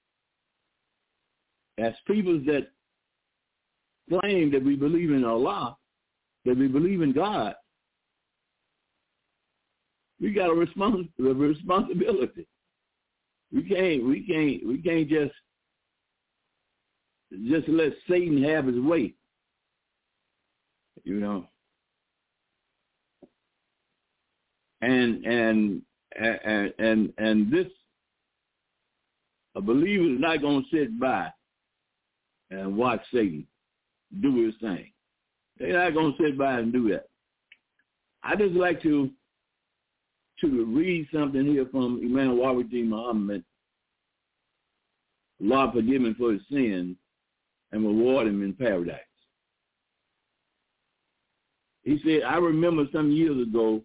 as people that claim that we believe in Allah, that we believe in God. We got a, respons- a responsibility. We can't we can't we can't just just let Satan have his way. You know. And and and and and this, a believer is not going to sit by and watch Satan do his thing. They're not going to sit by and do that. I just like to to read something here from Imam Waridin Muhammad. Allah forgive him for his sins and reward him in paradise. He said, I remember some years ago,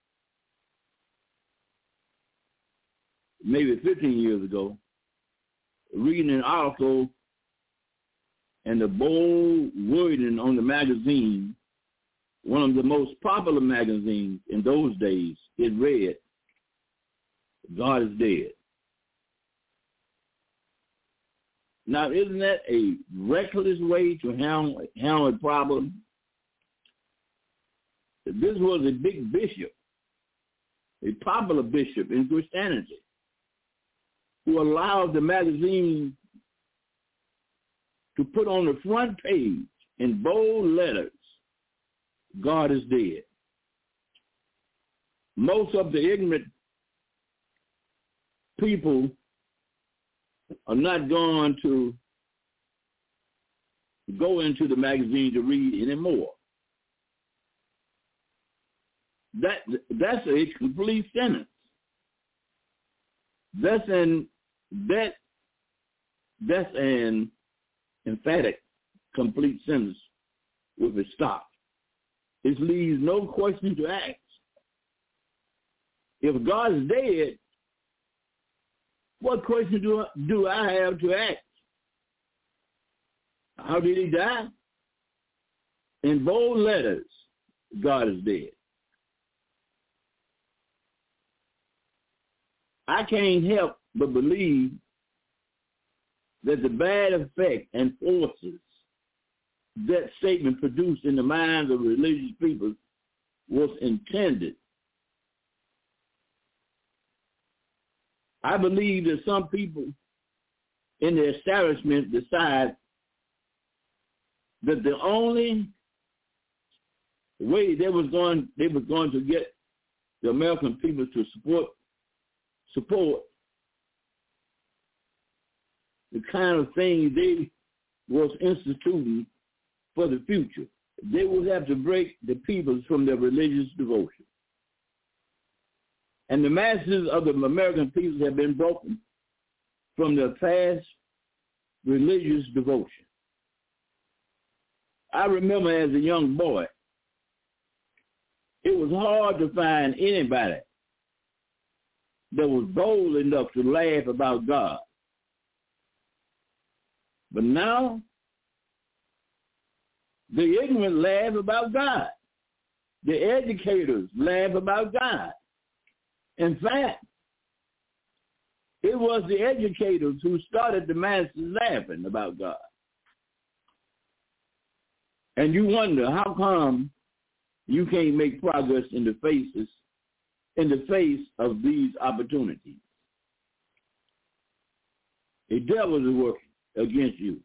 maybe fifteen years ago, reading an article and the bold wording on the magazine, one of the most popular magazines in those days, it read, God is dead. Now, isn't that a reckless way to handle, handle a problem? This was a big bishop, a popular bishop in Christianity, who allowed the magazine to put on the front page in bold letters, God is dead. Most of the ignorant people are not going to go into the magazine to read anymore. That that's a complete sentence. That's an that that's an emphatic complete sentence with a stop. It leaves no question to ask. If God is dead, what question do I, do I have to ask? How did he die? In bold letters, God is dead. I can't help but believe that the bad effect and forces that statement produced in the minds of religious people was intended. I believe that some people in the establishment decide that the only way they was going they was going to get the American people to support support the kind of thing they was instituting for the future. They would have to break the people from their religious devotion. And the masses of the American people have been broken from their past religious devotion. I remember as a young boy, it was hard to find anybody that was bold enough to laugh about God. But now, the ignorant laugh about God. The educators laugh about God. In fact, it was the educators who started the masses laughing about God. And you wonder how come you can't make progress in the faces, in the face of these opportunities. A devil is working against you.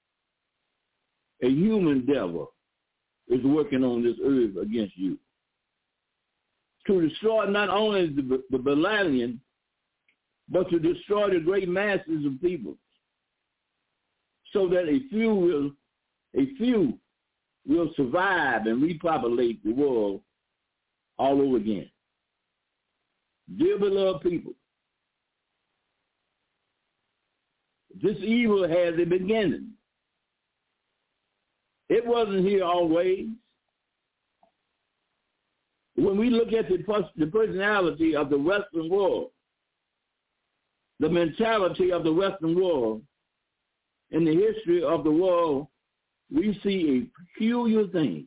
A human devil is working on this earth against you to destroy not only the, the Babylonian, but to destroy the great masses of people, so that a few will, a few will survive and repopulate the world all over again. Dear beloved people, this evil has a beginning. It wasn't here always. When we look at the, the personality of the Western world, the mentality of the Western world, in the history of the world, we see a peculiar thing.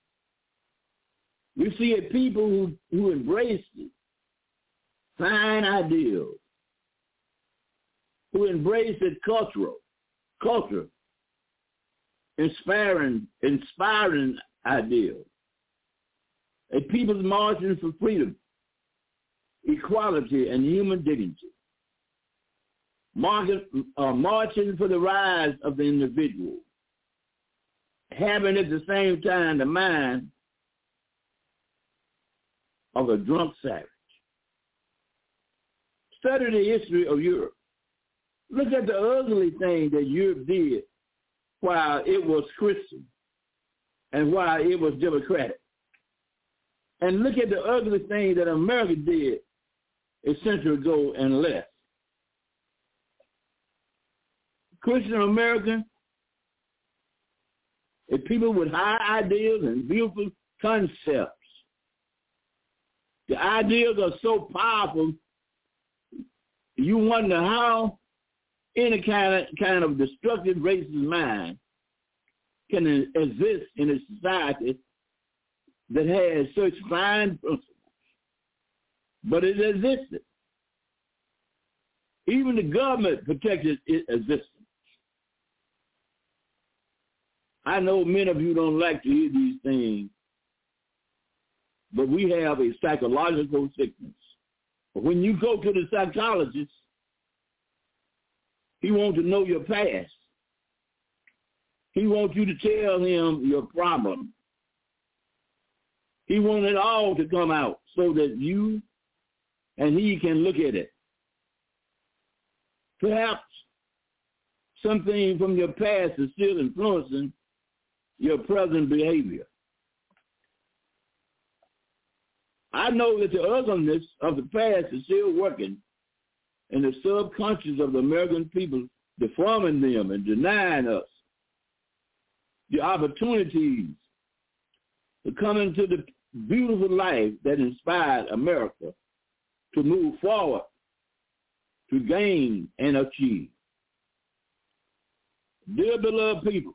We see a people who, who embrace fine ideals, who embrace it cultural, culture, inspiring, inspiring ideals. A people's marching for freedom, equality, and human dignity. Marching, uh, marching for the rise of the individual. Having at the same time the mind of a drunk savage. Study the history of Europe. Look at the ugly thing that Europe did while it was Christian and while it was democratic. And look at the ugly thing that America did a century ago and less. Christian America, a people with high ideals and beautiful concepts. The ideals are so powerful, you wonder how any kind of, kind of destructive racist mind can exist in a society that has such fine principles. But it existed. Even the government protected its existence. I know many of you don't like to hear these things, but we have a psychological sickness. When you go to the psychologist, he wants to know your past. He wants you to tell him your problem. He wants it all to come out so that you and he can look at it. Perhaps something from your past is still influencing your present behavior. I know that the ugliness of the past is still working in the subconscious of the American people, deforming them and denying us the opportunities to come into the beautiful life that inspired America to move forward, to gain and achieve. Dear beloved people,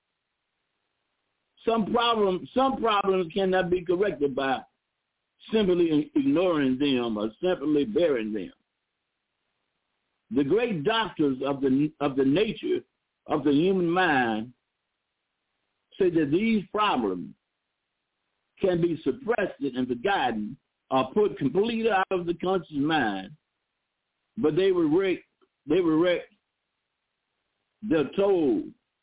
some problems, some problems cannot be corrected by simply ignoring them or simply burying them. The great doctors of the of the nature of the human mind say that these problems can be suppressed and forgotten or put completely out of the conscious mind, but they were wrecked, they were wrecked, they're told,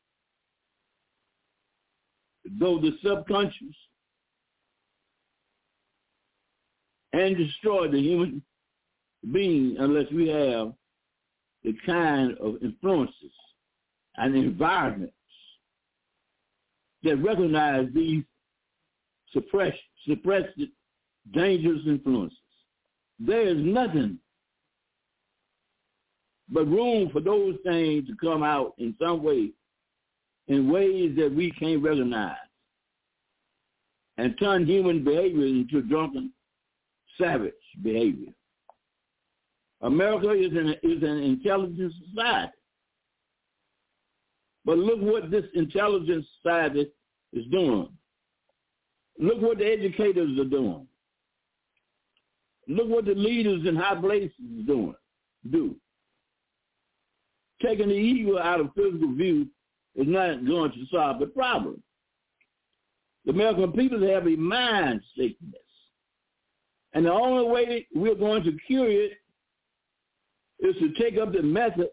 though the subconscious and destroy the human being unless we have the kind of influences and environments that recognize these suppressed, suppressed dangerous influences. There is nothing but room for those things to come out in some way, in ways that we can't recognize, and turn human behavior into drunken, savage behavior. America is an, is an intelligent society. But look what this intelligent society is doing. Look what the educators are doing. Look what the leaders in high places are doing, do. Taking the evil out of physical view is not going to solve the problem. The American people have a mind sickness. And the only way we're going to cure it is to take up the method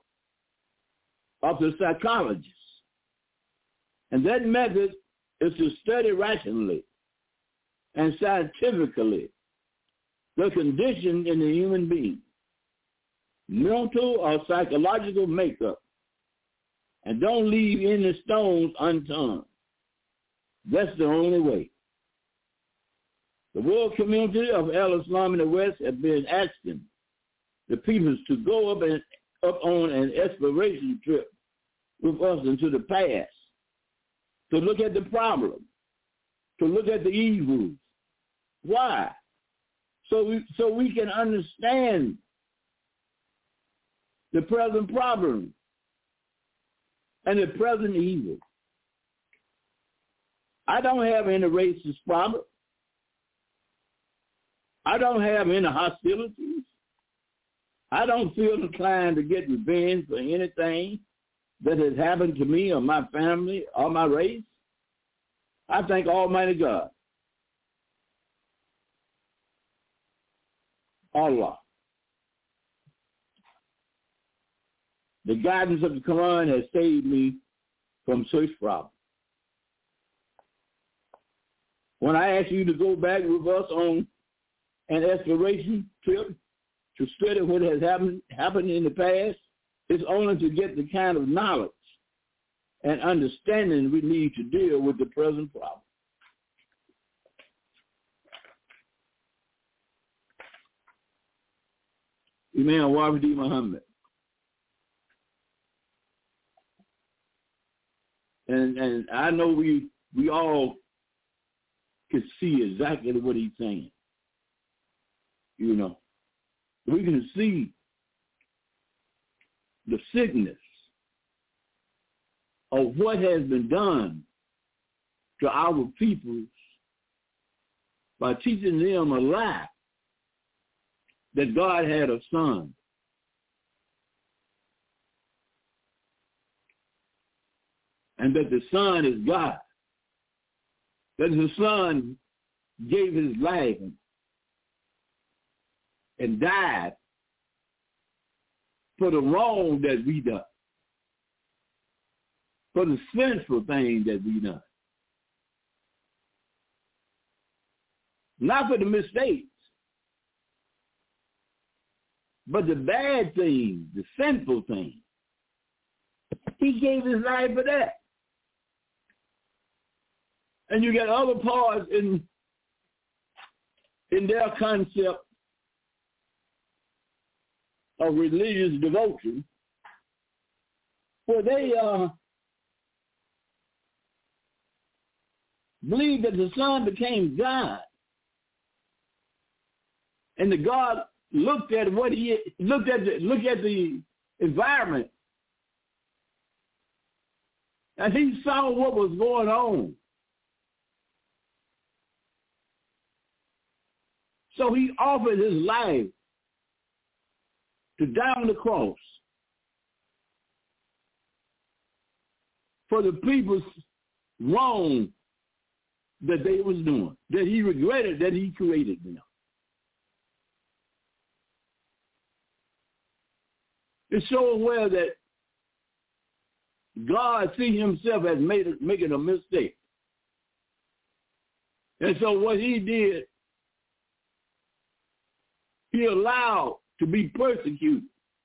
of the psychologist. And that method is to study rationally and scientifically the condition in the human being, mental or psychological makeup, and don't leave any stones unturned. That's the only way. The world community of Al-Islam in the West has been asking the peoples to go up and up on an exploration trip with us into the past, to look at the problem, to look at the evils. Why? So we, so we can understand the present problem and the present evil. I don't have any racist problem. I don't have any hostilities. I don't feel inclined to get revenge for anything that has happened to me or my family or my race. I thank Almighty God, Allah. The guidance of the Quran has saved me from such problems. When I ask you to go back with us on an exploration trip to study what has happened, happened in the past, it's only to get the kind of knowledge and understanding we need to deal with the present problem. Imam Wafdi Muhammad. And and I know we we all can see exactly what he's saying. You know, we can see the sickness of what has been done to our peoples by teaching them a lie that God had a son. and that the Son is God, that the Son gave his life and died for the wrong that we done, for the sinful things that we done. Not for the mistakes, but the bad things, the sinful things. He gave his life for that. And you got other parts in, in their concept of religious devotion where they uh, believe that the Son became God. And the God looked at what he looked at the, looked at the environment, and he saw what was going on. So he offered his life to die on the cross for the people's wrong that they was doing, that he regretted that he created them. It shows well that God see himself as made, making a mistake. And so what he did, he allowed to be persecuted.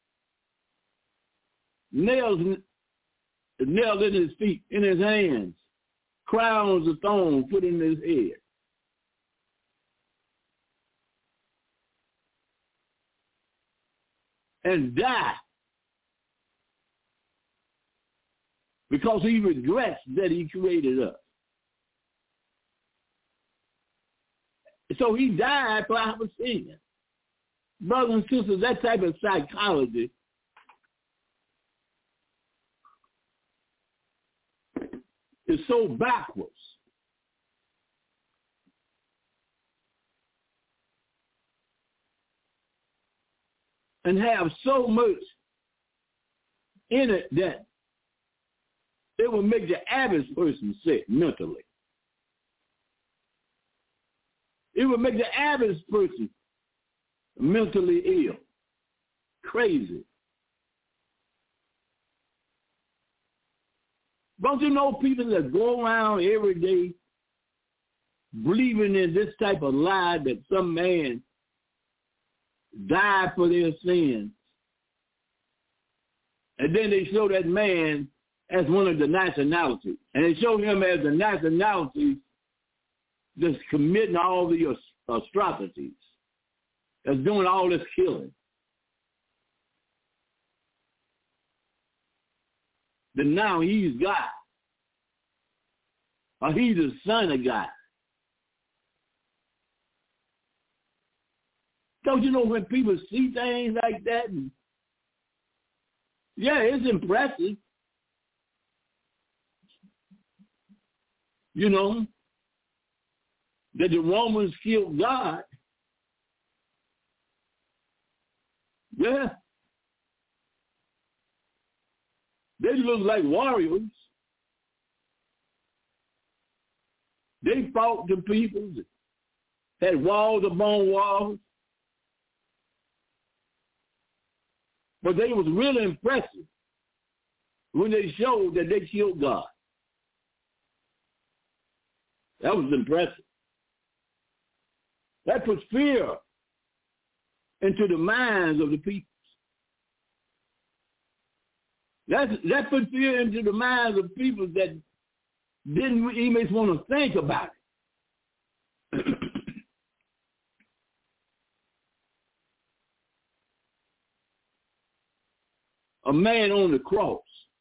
Nails, nails in his feet, in his hands, crowns of thorns put in his head. And die because he regrets that he created us. So he died for our sin. Brothers and sisters, that type of psychology is so backwards. And have so much in it that it will make the average person sick mentally. It will make the average person mentally ill, crazy. Don't you know people that go around every day believing in this type of lie that some man died for their sins, and then they show that man as one of the nationalities, and they show him as the nationality that's committing all the atrocities, that's doing all this killing. Then now he's God, or he's the Son of God. Don't you know when people see things like that? And, yeah, it's impressive. You know, that the Romans killed God. Yeah. They look like warriors. They fought the people, had walls upon walls. But they was really impressive when they showed that they killed God. That was impressive. That puts fear into the minds of the people. That, that puts fear into the minds of people that didn't even want to think about it. A man on the cross.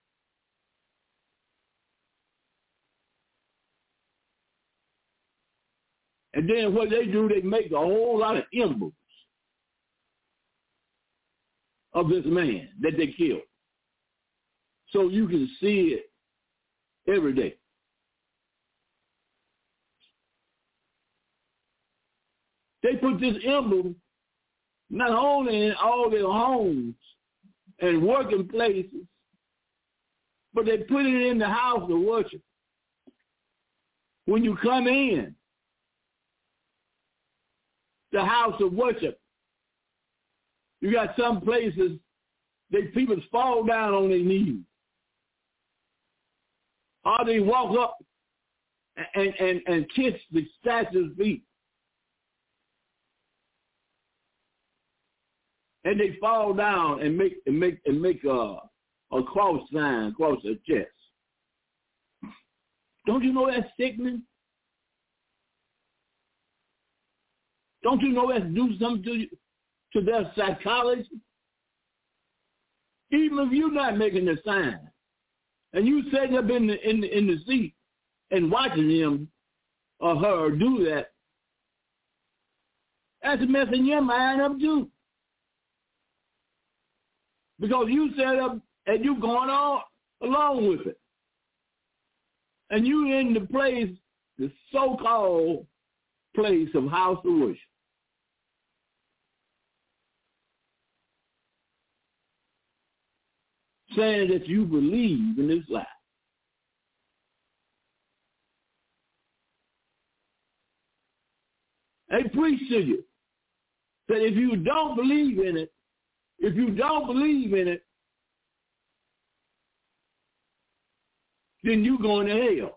And then what they do, they make a whole lot of emblems of this man that they killed. So you can see it every day. They put this emblem not only in all their homes and working places, but they put it in the house of worship. When you come in, the house of worship, you got some places they people fall down on their knees, or they walk up and and, and kiss the statue's feet, and they fall down and make and make and make a a cross sign across their chest. Don't you know that's sickening? Don't you know that's do something to, to their psychology? Even if you're not making the sign, and you sitting up in the in the, in the seat and watching him or her do that, that's messing your mind up too. Because you set up and you going on along with it. And you in the place, the so-called place of house of worship. Saying that you believe in this lie. They preach to you that if you don't believe in it, if you don't believe in it, then you're going to hell.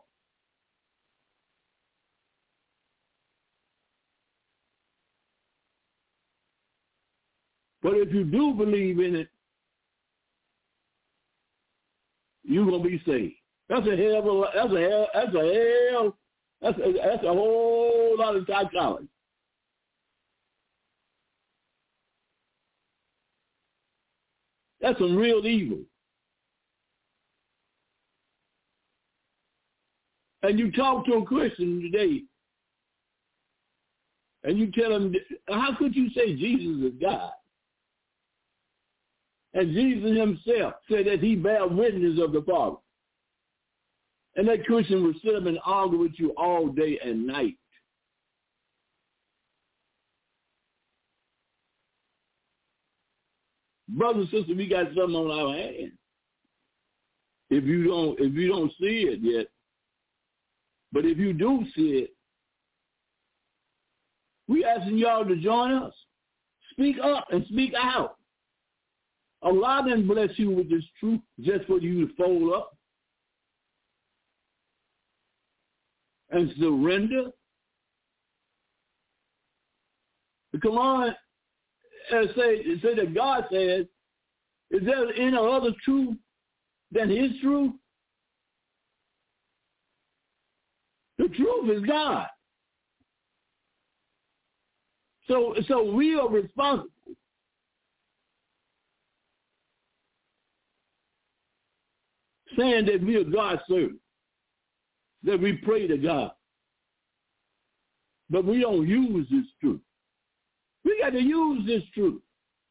But if you do believe in it, you're gonna be saved. That's a hell of a that's a hell that's a hell that's a, that's a whole lot of psychology. That's some real evil. And you talk to a Christian today, and you tell them, how could you say Jesus is God? And Jesus himself said that he bear witness of the Father. And that Christian would sit up and argue with you all day and night. Brothers and sisters, we got something on our hands. If you don't, if you don't see it yet, but if you do see it, we asking y'all to join us. Speak up and speak out. Allah didn't bless you with this truth just for you to fold up and surrender. The Quran uh, say, say that God says, is there any other truth than his truth? The truth is God. So, so we are responsible. Saying that we are God's servants, that we pray to God. But we don't use this truth. We got to use this truth.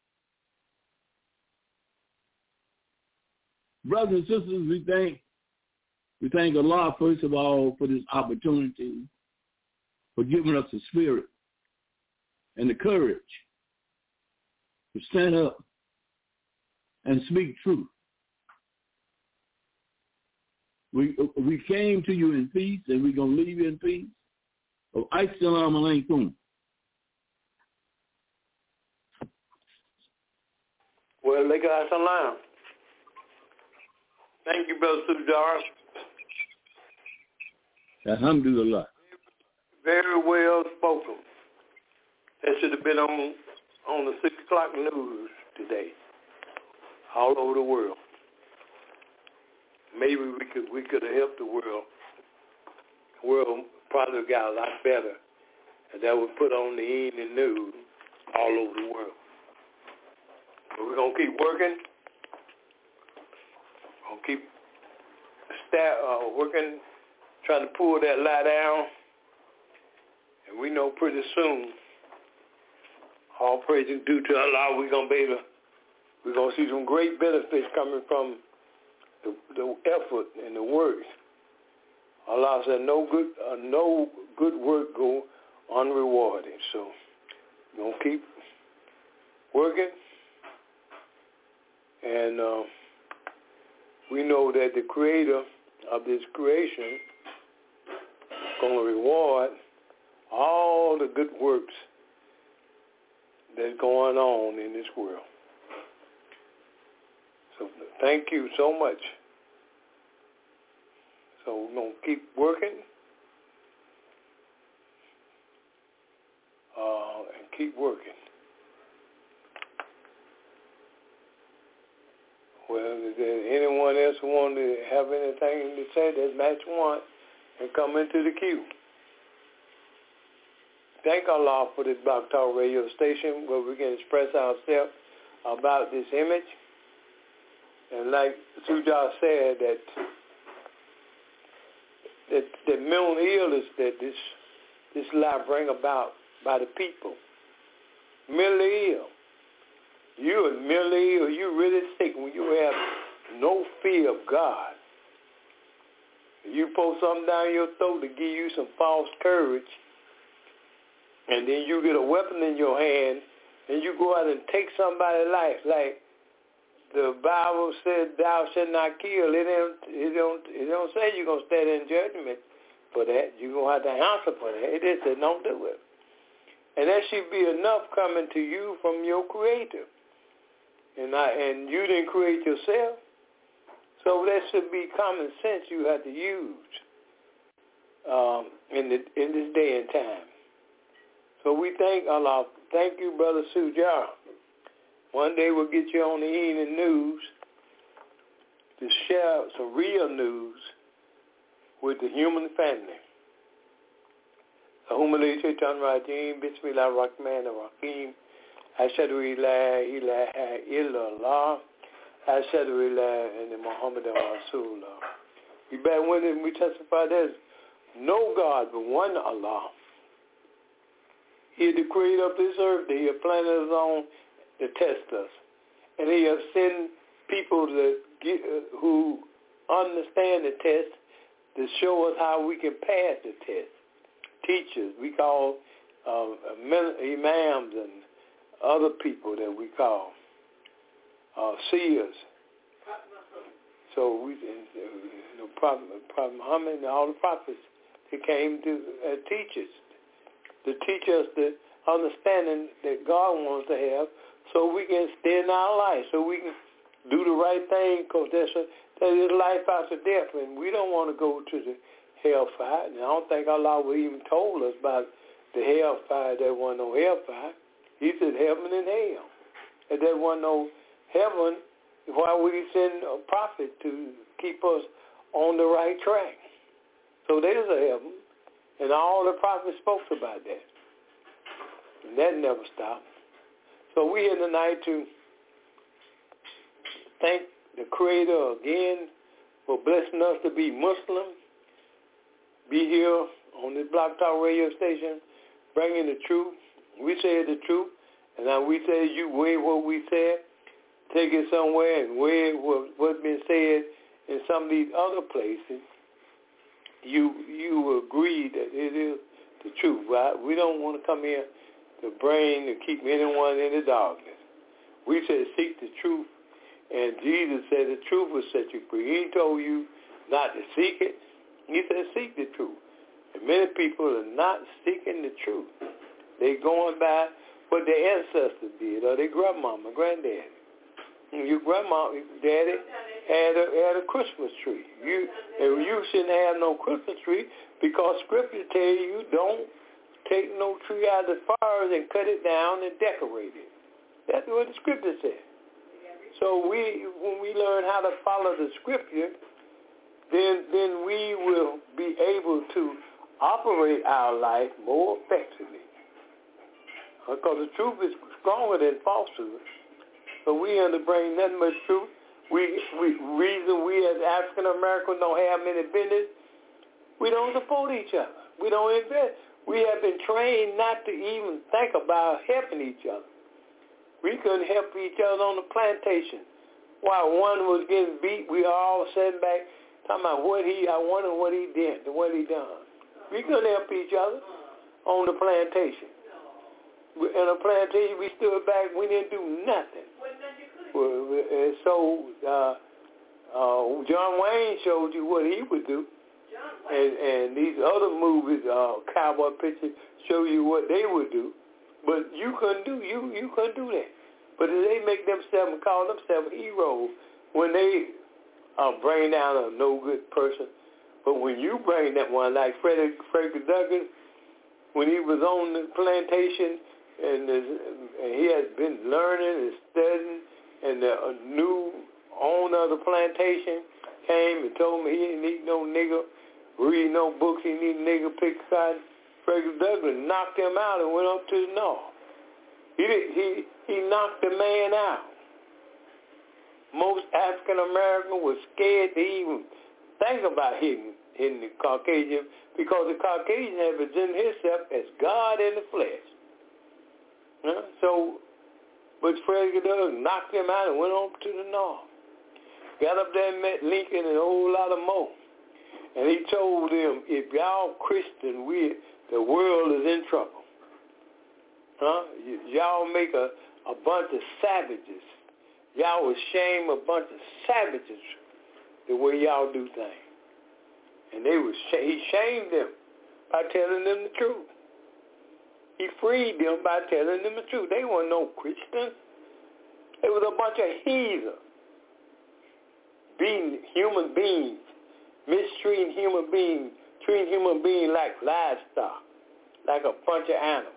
Brothers and sisters, we thank, we thank Allah, first of all, for this opportunity, for giving us the spirit and the courage to stand up and speak truth. We we came to you in peace, and we're going to leave you in peace. Oh, Assalamu alaikum. Well, Alaikum assalam. Thank you, Brother Sudar. Alhamdulillah. Very well spoken. That should have been on on the six o'clock news today, all over the world. Maybe we could we could have helped the world. The world probably got a lot better, and that was put on the evening news all over the world. But we're gonna keep working. Gonna keep sta- uh, working, trying to pull that lie down, and we know pretty soon, all praise is due to Allah. We're gonna be able, we're gonna see some great benefits coming from the, the effort and the work. Allah said, "No good, uh, no good work go unrewarded." So we're gonna keep working, and uh, we know that the creator of this creation is going to reward all the good works that's going on in this world. So thank you so much. So we're going to keep working uh, and keep working. Well, is there anyone else who want to have anything to say? That's match one and come into the queue. Thank Allah for this Blog Talk radio station where we can express ourselves about this image. And like Sujah said, that that the mental illness that this this lie bring about by the people. Mentally ill. You are mentally ill. You really sick when you have no fear of God. You pour something down your throat to give you some false courage, and then you get a weapon in your hand, and you go out and take somebody's life. Like the Bible said, "Thou shalt not kill." It don't, it don't, it don't say you're gonna stand in judgment for that. You're gonna have to answer for that. It just said, "Don't do it." And that should be enough coming to you from your Creator. And I, and you didn't create yourself, so that should be common sense you have to use um, in the in this day and time. So we thank Allah. Thank you, Brother Sujah. One day we'll get you on the evening news to share some real news with the human family. Ahumma Shaitan Rajim, Bismillah Rahman Rahim. Ashhadu ila ilaha illallah. Ashhadu ila and Muhammad Rasulullah. We back when it, we testify there's no God but one Allah. He is the creator of this earth. He has planted us on to test us. And he has sent people to get, uh, who understand the test to show us how we can pass the test. Teachers, we call uh, imams and other people that we call uh, seers. So we, you know, Prophet, Prophet Muhammad and all the prophets, they came to uh, teach us, to teach us the understanding that God wants to have, so we can stay in our life, so we can do the right thing, because there's a, there is life after death, and we don't want to go to the hellfire. And I don't think Allah would even told us about the hellfire. There wasn't no hellfire. He said heaven and hell. If there wasn't no heaven, why would he send a prophet to keep us on the right track? So there's a heaven, and all the prophets spoke about that. And that never stopped. So we're here tonight to thank the Creator again for blessing us to be Muslim, be here on this Blog Talk radio station, bringing the truth. We say the truth, and now we say you weigh what we said, take it somewhere and weigh what, what's been said in some of these other places. You you agree that it is the truth, right? We don't want to come here to bring to keep anyone in the darkness. We said seek the truth, and Jesus said the truth will set you free. He told you not to seek it. He said seek the truth. And many people are not seeking the truth. They're going by what their ancestors did, or their grandmama, granddaddy. Your grandma, daddy had a, had a Christmas tree. You and you shouldn't have no Christmas tree, because Scripture tell you don't take no tree out of the forest and cut it down and decorate it. That's what the Scripture said. So we, when we learn how to follow the Scripture, then then we will be able to operate our life more effectively. Because the truth is stronger than falsehood. So we have to bring nothing but truth. We, we reason we as African Americans don't have many business. We don't support each other. We don't invest. We have been trained not to even think about helping each other. We couldn't help each other on the plantation. While one was getting beat, we all sitting back talking about what he, I wonder what he did, what he done. We couldn't help each other on the plantation. In a plantation, we stood back. We didn't do nothing. So uh, Uh, John Wayne showed you what he would do. And, and these other movies, uh, cowboy pictures, show you what they would do. But you couldn't do you you couldn't do that. But they make themselves and call themselves heroes when they uh, bring down a no good person. But when you bring that one, like Frederick Frederick Douglass, when he was on the plantation and, and he had been learning and studying, and the uh, new owner of the plantation came and told me he didn't need no nigger, read no books, he need a nigger pick cotton. Frederick Douglass knocked him out and went up to the north. He did, he he knocked the man out. Most African Americans were scared to even think about hitting, hitting the Caucasian because the Caucasian had presented himself as God in the flesh. Huh? So, but Frederick Douglass knocked him out and went on to the north. Got up there and met Lincoln and a whole lot of more. And he told them, if y'all Christian, we the world is in trouble. Huh? Y- y'all make a, a bunch of savages. Y'all will shame a bunch of savages the way y'all do things. And they was sh- he shamed them by telling them the truth. He freed them by telling them the truth. They weren't no Christians. It was a bunch of heathens, being human beings, mistreating human beings, treating human beings like livestock, like a bunch of animals.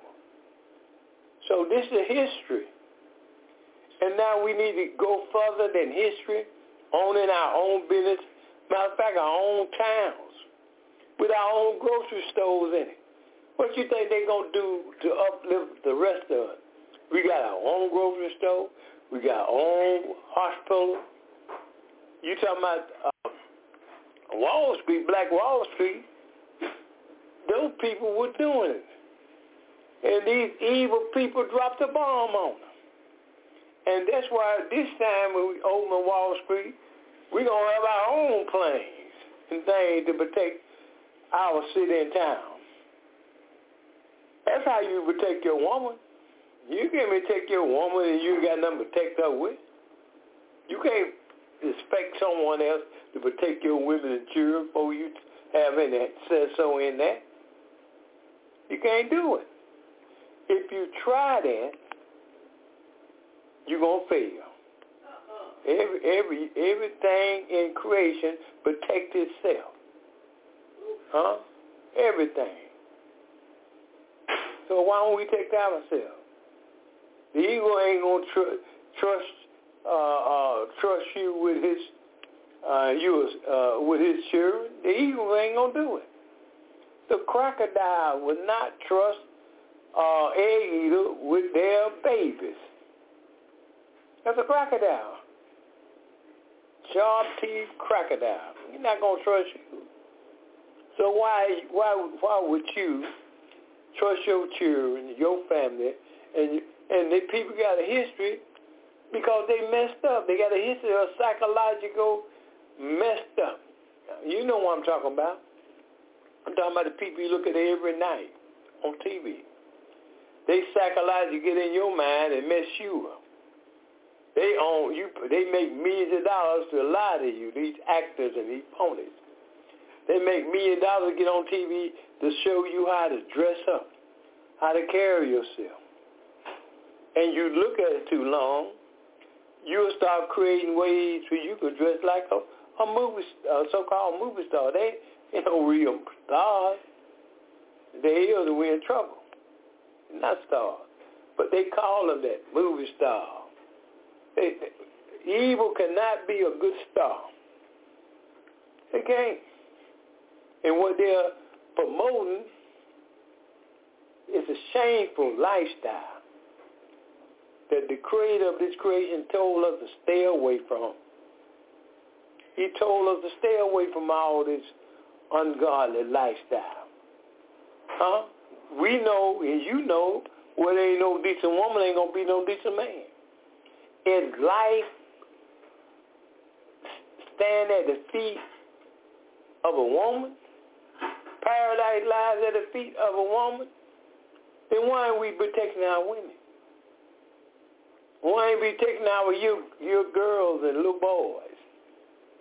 So this is history. And now we need to go further than history, owning our own business, matter of fact, our own towns, with our own grocery stores in it. What you think they're going to do to uplift the rest of us? We got our own grocery store. We got our own hospital. You talking about uh, Wall Street, Black Wall Street, those people were doing it. And these evil people dropped a bomb on them. And that's why this time when we open Wall Street, we're going to have our own planes and things to protect our city and town. That's how you protect your woman. You can't protect your woman and you ain't got nothing to protect her with. You can't expect someone else to protect your women and children before you have any that says so in that. You can't do it. If you try that, you're going to fail. Uh-huh. Every, every, everything in creation protects itself. Huh? Everything. So why don't we take care of ourselves? The eagle ain't going to tr- trust uh, uh, trust you with his uh, yours, uh, with his children. The eagle ain't going to do it. The crocodile would not trust uh, egg eater with their babies. That's a crocodile. Sharp-teethed crocodile. He's not going to trust you. So why why why would you trust your children, your family, and and the people got a history because they messed up. They got a history of psychological messed up. You know what I'm talking about. I'm talking about the people you look at every night on T V. They psychologically get in your mind and mess you up. They own you. They make millions of dollars to lie to you. These actors and these ponies. They make millions of dollars to get on T V to show you how to dress up, how to carry yourself. And you look at it too long, you'll start creating ways where you could dress like a, a movie, a so-called movie star. They ain't no real stars. They is, and we're in trouble. Not stars, but they call them that, movie star. They, they, evil cannot be a good star. They can't. And what they're promoting is a shameful lifestyle that the creator of this creation told us to stay away from. He told us to stay away from all this ungodly lifestyle. Huh? We know, and you know, where there ain't no decent woman, ain't going to be no decent man. Is life stand at the feet of a woman? Paradise lies at the feet of a woman? Then why ain't we protecting our women? Why ain't we taking our you, your girls and little boys?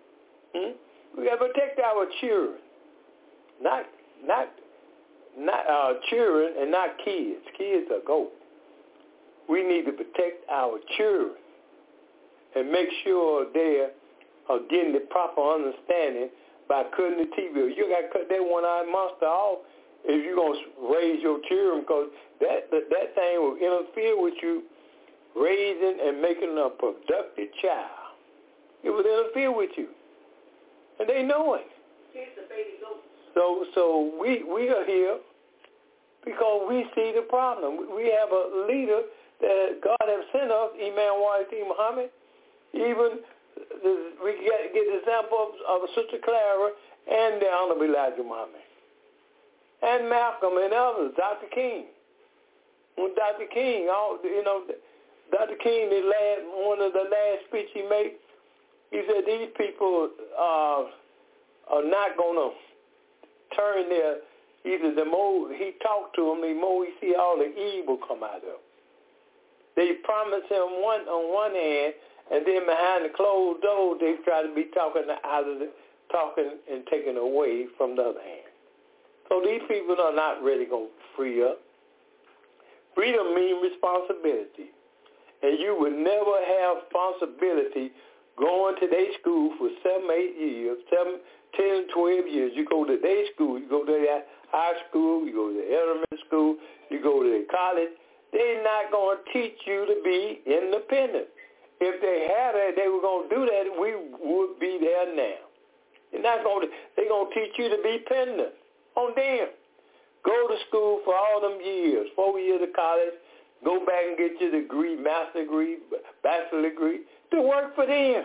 Hmm? We got to protect our children, not not not our children and not kids. Kids are goat. We need to protect our children and make sure they are getting the proper understanding by cutting the T V. You got to cut that one-eyed monster off if you're going to raise your children, because that, that, that thing will interfere with you raising and making a productive child. It will interfere with you. And they know it. Here's the baby goat. So so we, we are here because we see the problem. We have a leader that God has sent us, Imam Wahid Muhammad. Even the, we get, get the example of, of Sister Clara and the Honorable Elijah Muhammad. And Malcolm and others, Doctor King. When Doctor King, all, you know, Doctor King, the last, one of the last speech he made, he said these people uh, are not going to turn their, either the more he talked to them, the more we see all the evil come out of them. They promise him one on one hand, and then behind the closed door, they try to be talking out of the, talking and taking away from the other hand. So these people are not really going to free up. Freedom means responsibility. And you would never have responsibility going to day school for seven, eight years, seven, ten, twelve years. You go to day school, you go to the high school, you go to the elementary school, you go to the college. They're not going to teach you to be independent. If they had it, they were going to do that, we would be there now. They're not going to, they're going to teach you to be dependent on them. Go to school for all them years, four years of college, go back and get your degree, master degree, bachelor degree, to work for them.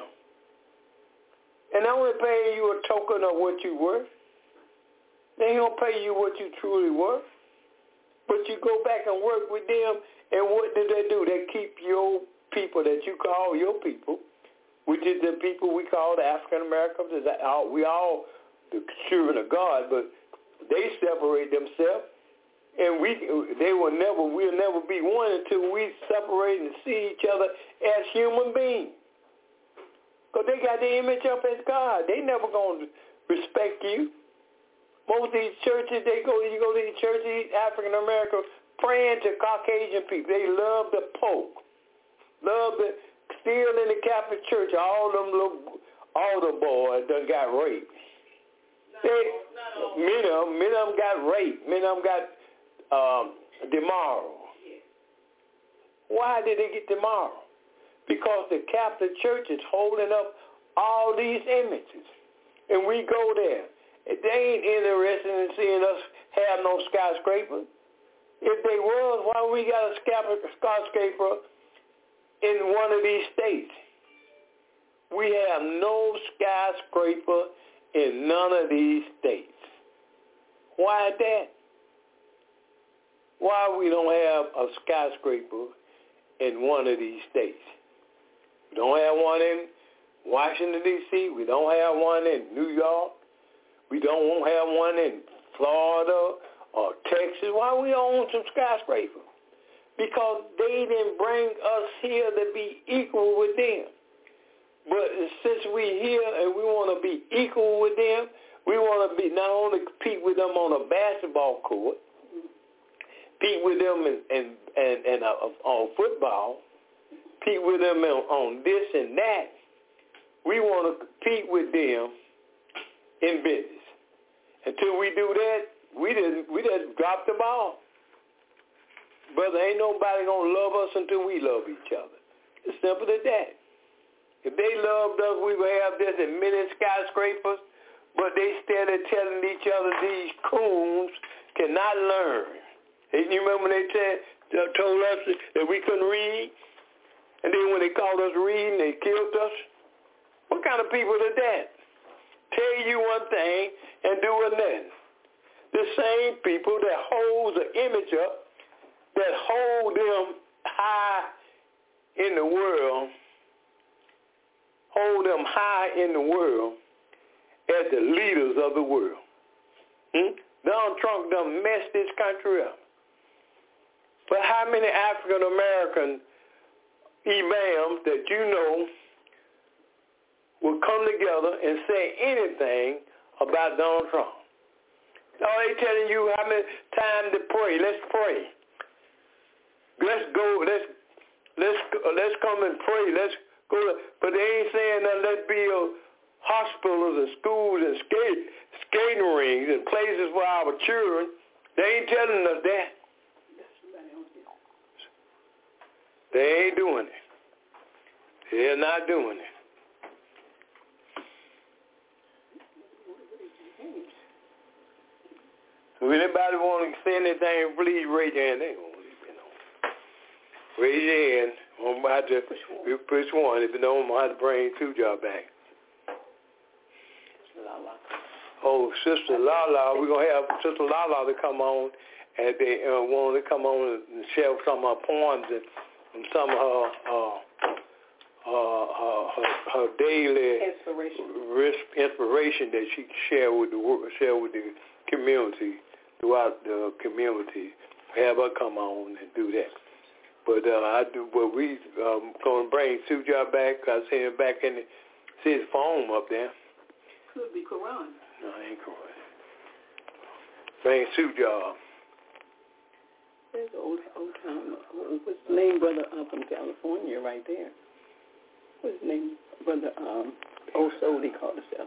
And they're only paying you a token of what you're worth. They ain't going to pay you what you truly worth. But you go back and work with them, and what do they do? They keep your people that you call your people, which is the people we call the African Americans. We all the children of God, but they separate themselves, and we they will never we'll never be one until we separate and see each other as human beings. Because they got the image up as God. They never gonna respect you. Most of these churches, they go, you go to these churches, African American, praying to Caucasian people. They love the Pope. Love the, still in the Catholic Church, all them little altar boys done got raped. They, many of them, many of them got raped. Many of them got um, demoralized. Why did they get demoralized? Because the Catholic Church is holding up all these images. And we go there. They ain't interested in seeing us have no skyscraper. If they was, why we got a skyscraper in one of these states? We have no skyscraper in none of these states. Why is that? Why we don't have a skyscraper in one of these states? We don't have one in Washington, D C We don't have one in New York. We don't have one in Florida or Texas. Why we own some skyscrapers? Because they didn't bring us here to be equal with them. But since we're here and we want to be equal with them, we want to be not only compete with them on a basketball court, compete with them in, in, in, in uh, on football, compete with them on, on this and that. We want to compete with them in business. Until we do that, we just we just drop the ball. Brother, ain't nobody gonna love us until we love each other. It's simple as that. If they loved us, we would have this in many skyscrapers, but they started telling each other these coons cannot learn. And you remember when they said, told us that we couldn't read? And then when they called us reading, they killed us? What kind of people is that? Tell you one thing and do another. The same people that hold the image up, that hold them high in the world, hold them high in the world as the leaders of the world. Hmm? Donald Trump done messed this country up. But how many African American imams that you know will come together and say anything about Donald Trump. No, they telling you how many times to pray. Let's pray. Let's go. Let's let's let's come and pray. Let's go. To, but they ain't saying that let's build hospitals and schools and skate skating rings and places for our children. They ain't telling us that. They ain't doing it. They're not doing it. If anybody want to say anything, please raise your hand. They won't leave it on. Raise your hand. I'm about to push one. If you don't, I'm going to have to bring two y'all back. Lala. Oh, Sister Lala. We're going to have Sister Lala to come on. And they uh, want to come on and share some of her poems and, and some of her, uh, uh, her, her, her daily inspiration. risk inspiration that she share with the share with the community. Throughout the community, have her come on and do that. But uh, I do. But we um, gonna bring Sujah back. I see him back in the see his phone up there. Could be Quran. No, it ain't Quran. Bring Sujah. There's an old old time. What's his name, brother uh, from California, right there. What's his name, brother? Um, old soul, they call himself.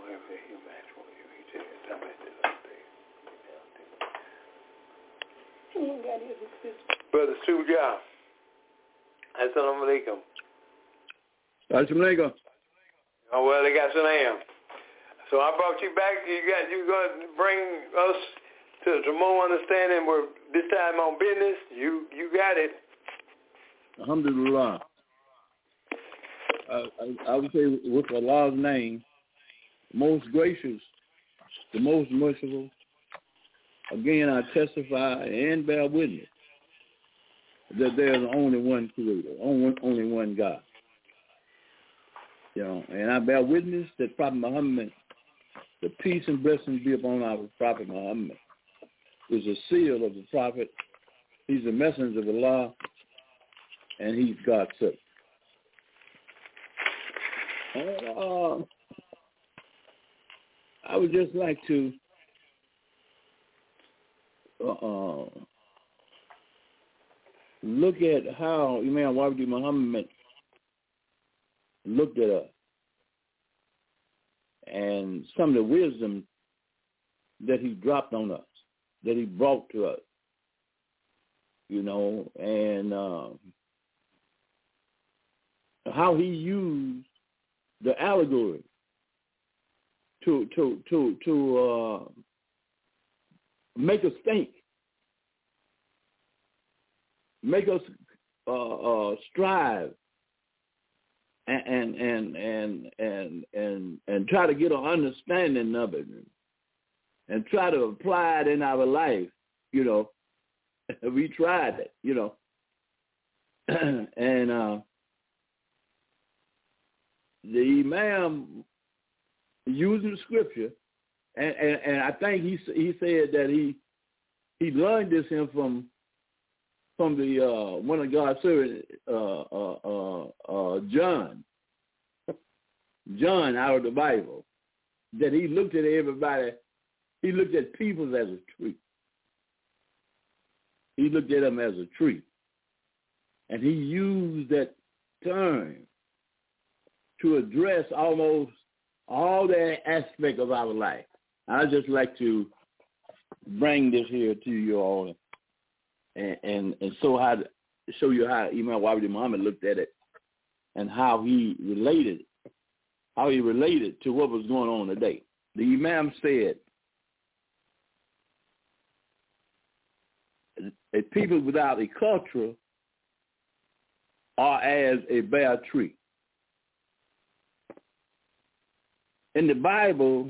Brother Sujah. Assalamu alaikum. Assalamu alaikum. Oh, well, they got salam. So I brought you back. You got you going to bring us to, to more understanding. We're this time on business. You you got it. Alhamdulillah. I, I, I would say with Allah's name, most gracious, the most merciful. Again, I testify and bear witness that there is only one Creator, only, only one God. You know, and I bear witness that Prophet Muhammad, the peace and blessings be upon our Prophet Muhammad, is a seal of the Prophet. He's a messenger of Allah, and he's God's servant. Uh, I would just like to Uh, look at how Imam Wabdi Muhammad looked at us and some of the wisdom that he dropped on us, that he brought to us, you know, and uh, how he used the allegory to to to to uh, make us think, make us uh, uh, strive, and and and and and and and try to get an understanding of it, and try to apply it in our life. You know, we tried it. You know, and uh, the Imam using the scripture. And, and, and I think he he said that he he learned this him from from the uh, one of God's servants, uh, uh, uh, uh, John, John out of the Bible, that he looked at everybody, he looked at people as a tree. He looked at them as a tree, and he used that term to address almost all the aspect of our life. I'd just like to bring this here to you all and and, and so how show you how Imam Wabdi Muhammad looked at it and how he related, how he related to what was going on today. The Imam said, a people without a culture are as a bare tree. In the Bible,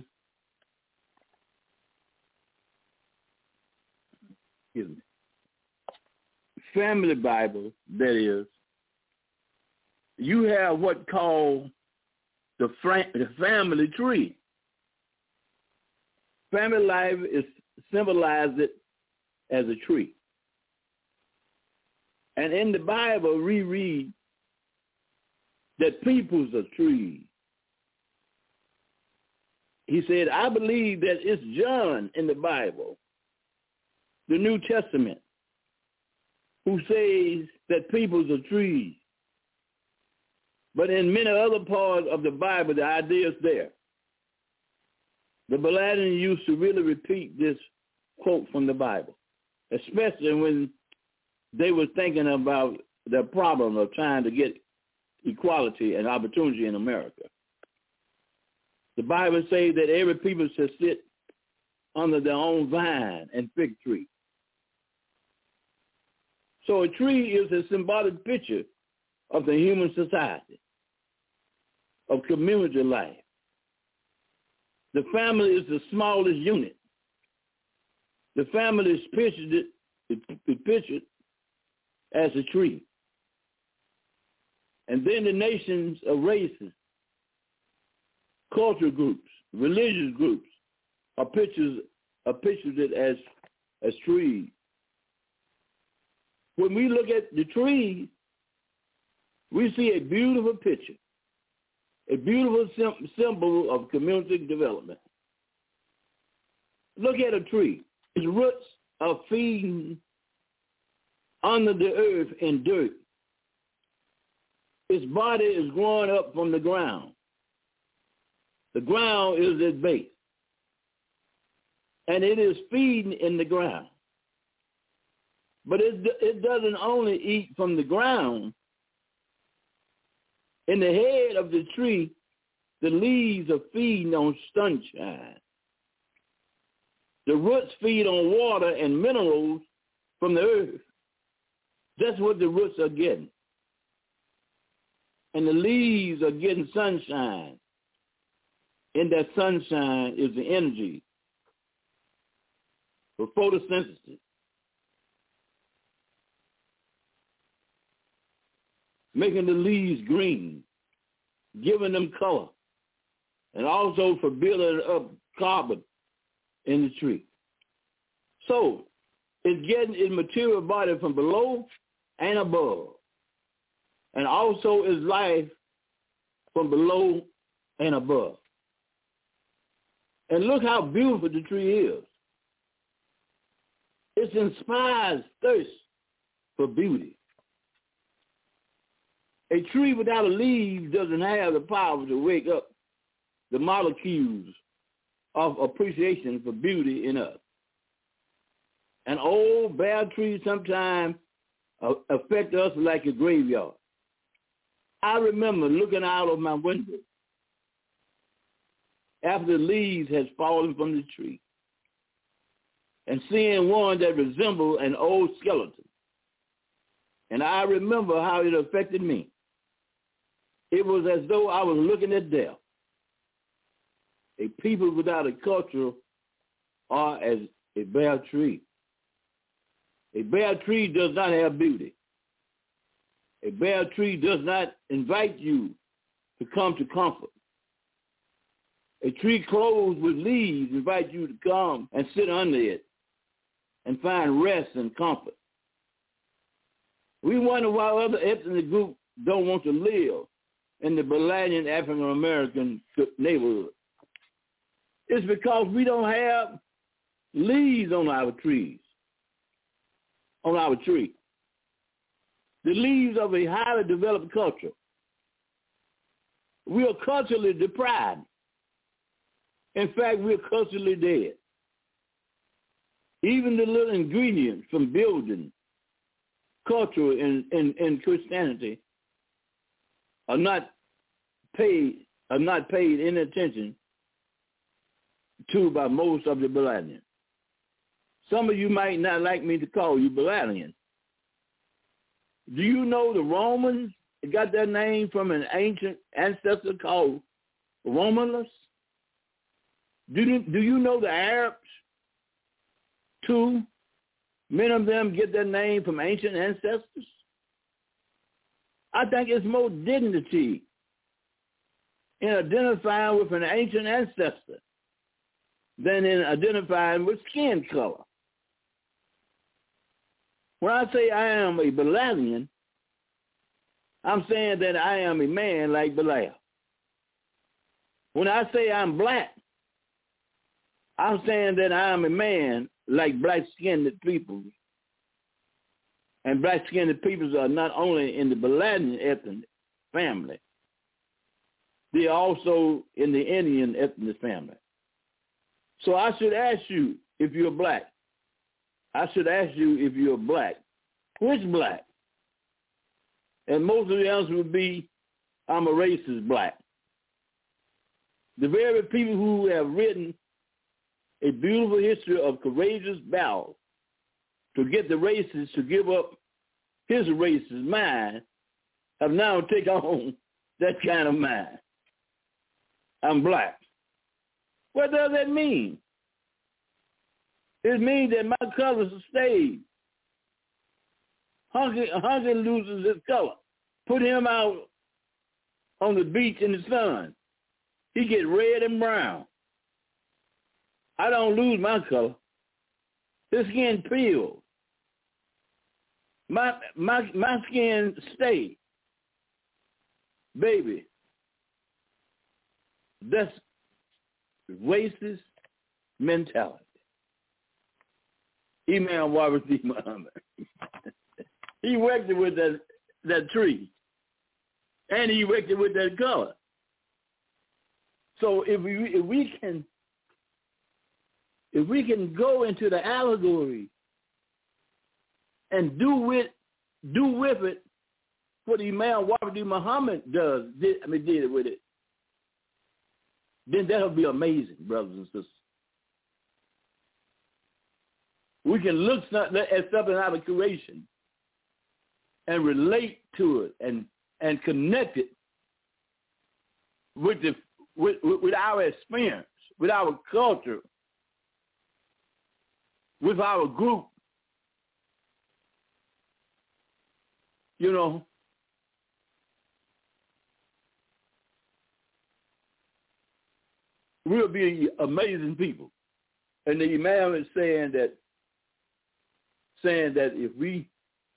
excuse me, family Bible, that is, you have what called the, fr- the family tree. Family life is symbolized it as a tree. And in the Bible, we read that people's are trees. he said, I believe that it's John in the Bible, the New Testament, who says that peoples are trees. But in many other parts of the Bible, the idea is there. The Beladians used to really repeat this quote from the Bible, especially when they were thinking about the problem of trying to get equality and opportunity in America. The Bible says that every people should sit under their own vine and fig tree. So a tree is a symbolic picture of the human society, of community life. The family is the smallest unit. The family is pictured, is pictured as a tree. And then the nations of races, cultural groups, religious groups are pictures are pictured as, as trees. When we look at the trees, we see a beautiful picture, a beautiful sim- symbol of community development. Look at a tree. Its roots are feeding under the earth in dirt. Its body is growing up from the ground. The ground is its base. And it is feeding in the ground. But it, it doesn't only eat from the ground. In the head of the tree, the leaves are feeding on sunshine. The roots feed on water and minerals from the earth. That's what the roots are getting. And the leaves are getting sunshine. In that sunshine is the energy for photosynthesis. Making the leaves green, giving them color, and also for building up carbon in the tree. So it's getting its material body from below and above, and also its life from below and above. And look how beautiful the tree is. It inspires thirst for beauty. A tree without a leaf doesn't have the power to wake up the molecules of appreciation for beauty in us. An old bare tree sometimes affects us like a graveyard. I remember looking out of my window after the leaves had fallen from the tree and seeing one that resembled an old skeleton. And I remember how it affected me. It was as though I was looking at death. A people without a culture are as a bare tree. A bare tree does not have beauty. A bare tree does not invite you to come to comfort. A tree clothed with leaves invites you to come and sit under it and find rest and comfort. We wonder why other ethnic groups don't want to live in the Beladian African-American neighborhood. It's because we don't have leaves on our trees, on our tree. The leaves of a highly developed culture. We are culturally deprived. In fact, we're culturally dead. Even the little ingredients from building culture in, in, in Christianity are not paid are not paid any attention to by most of the Beladians. Some of you might not like me to call you Beladians. Do you know the Romans got their name from an ancient ancestor called Romulus? Do you, do you know the Arabs, too? Many of them get their name from ancient ancestors. I think it's more dignity in identifying with an ancient ancestor than in identifying with skin color. When I say I am a Beladian, I'm saying that I am a man like Belial. When I say I'm black, I'm saying that I'm a man like black-skinned people. And black-skinned peoples are not only in the Beladen ethnic family, they are also in the Indian ethnic family. So I should ask you if you're black. I should ask you if you're black. Which black? And most of the answer would be, I'm a racist black. The very people who have written a beautiful history of courageous battle to get the racist to give up his racist mind have now taken on that kind of mind. I'm black. What does that mean? It means that my colors are stayed. Hunky, Hunky loses his color. Put him out on the beach in the sun. He get red and brown. I don't lose my color. His skin peels. My my my skin stay. Baby. That's racist mentality. Imam Robert D. Muhammad. He worked it with that that tree. And he worked it with that color. So if we if we can if we can go into the allegory and do with do with it what Imam Robert D. Muhammad does, did, I mean did it with it, then that'll be amazing, brothers and sisters. We can look at something out of creation and relate to it and, and connect it with the with, with our experience, with our culture, with our group. You know, we'll be amazing people. And the Imam is saying that saying that if we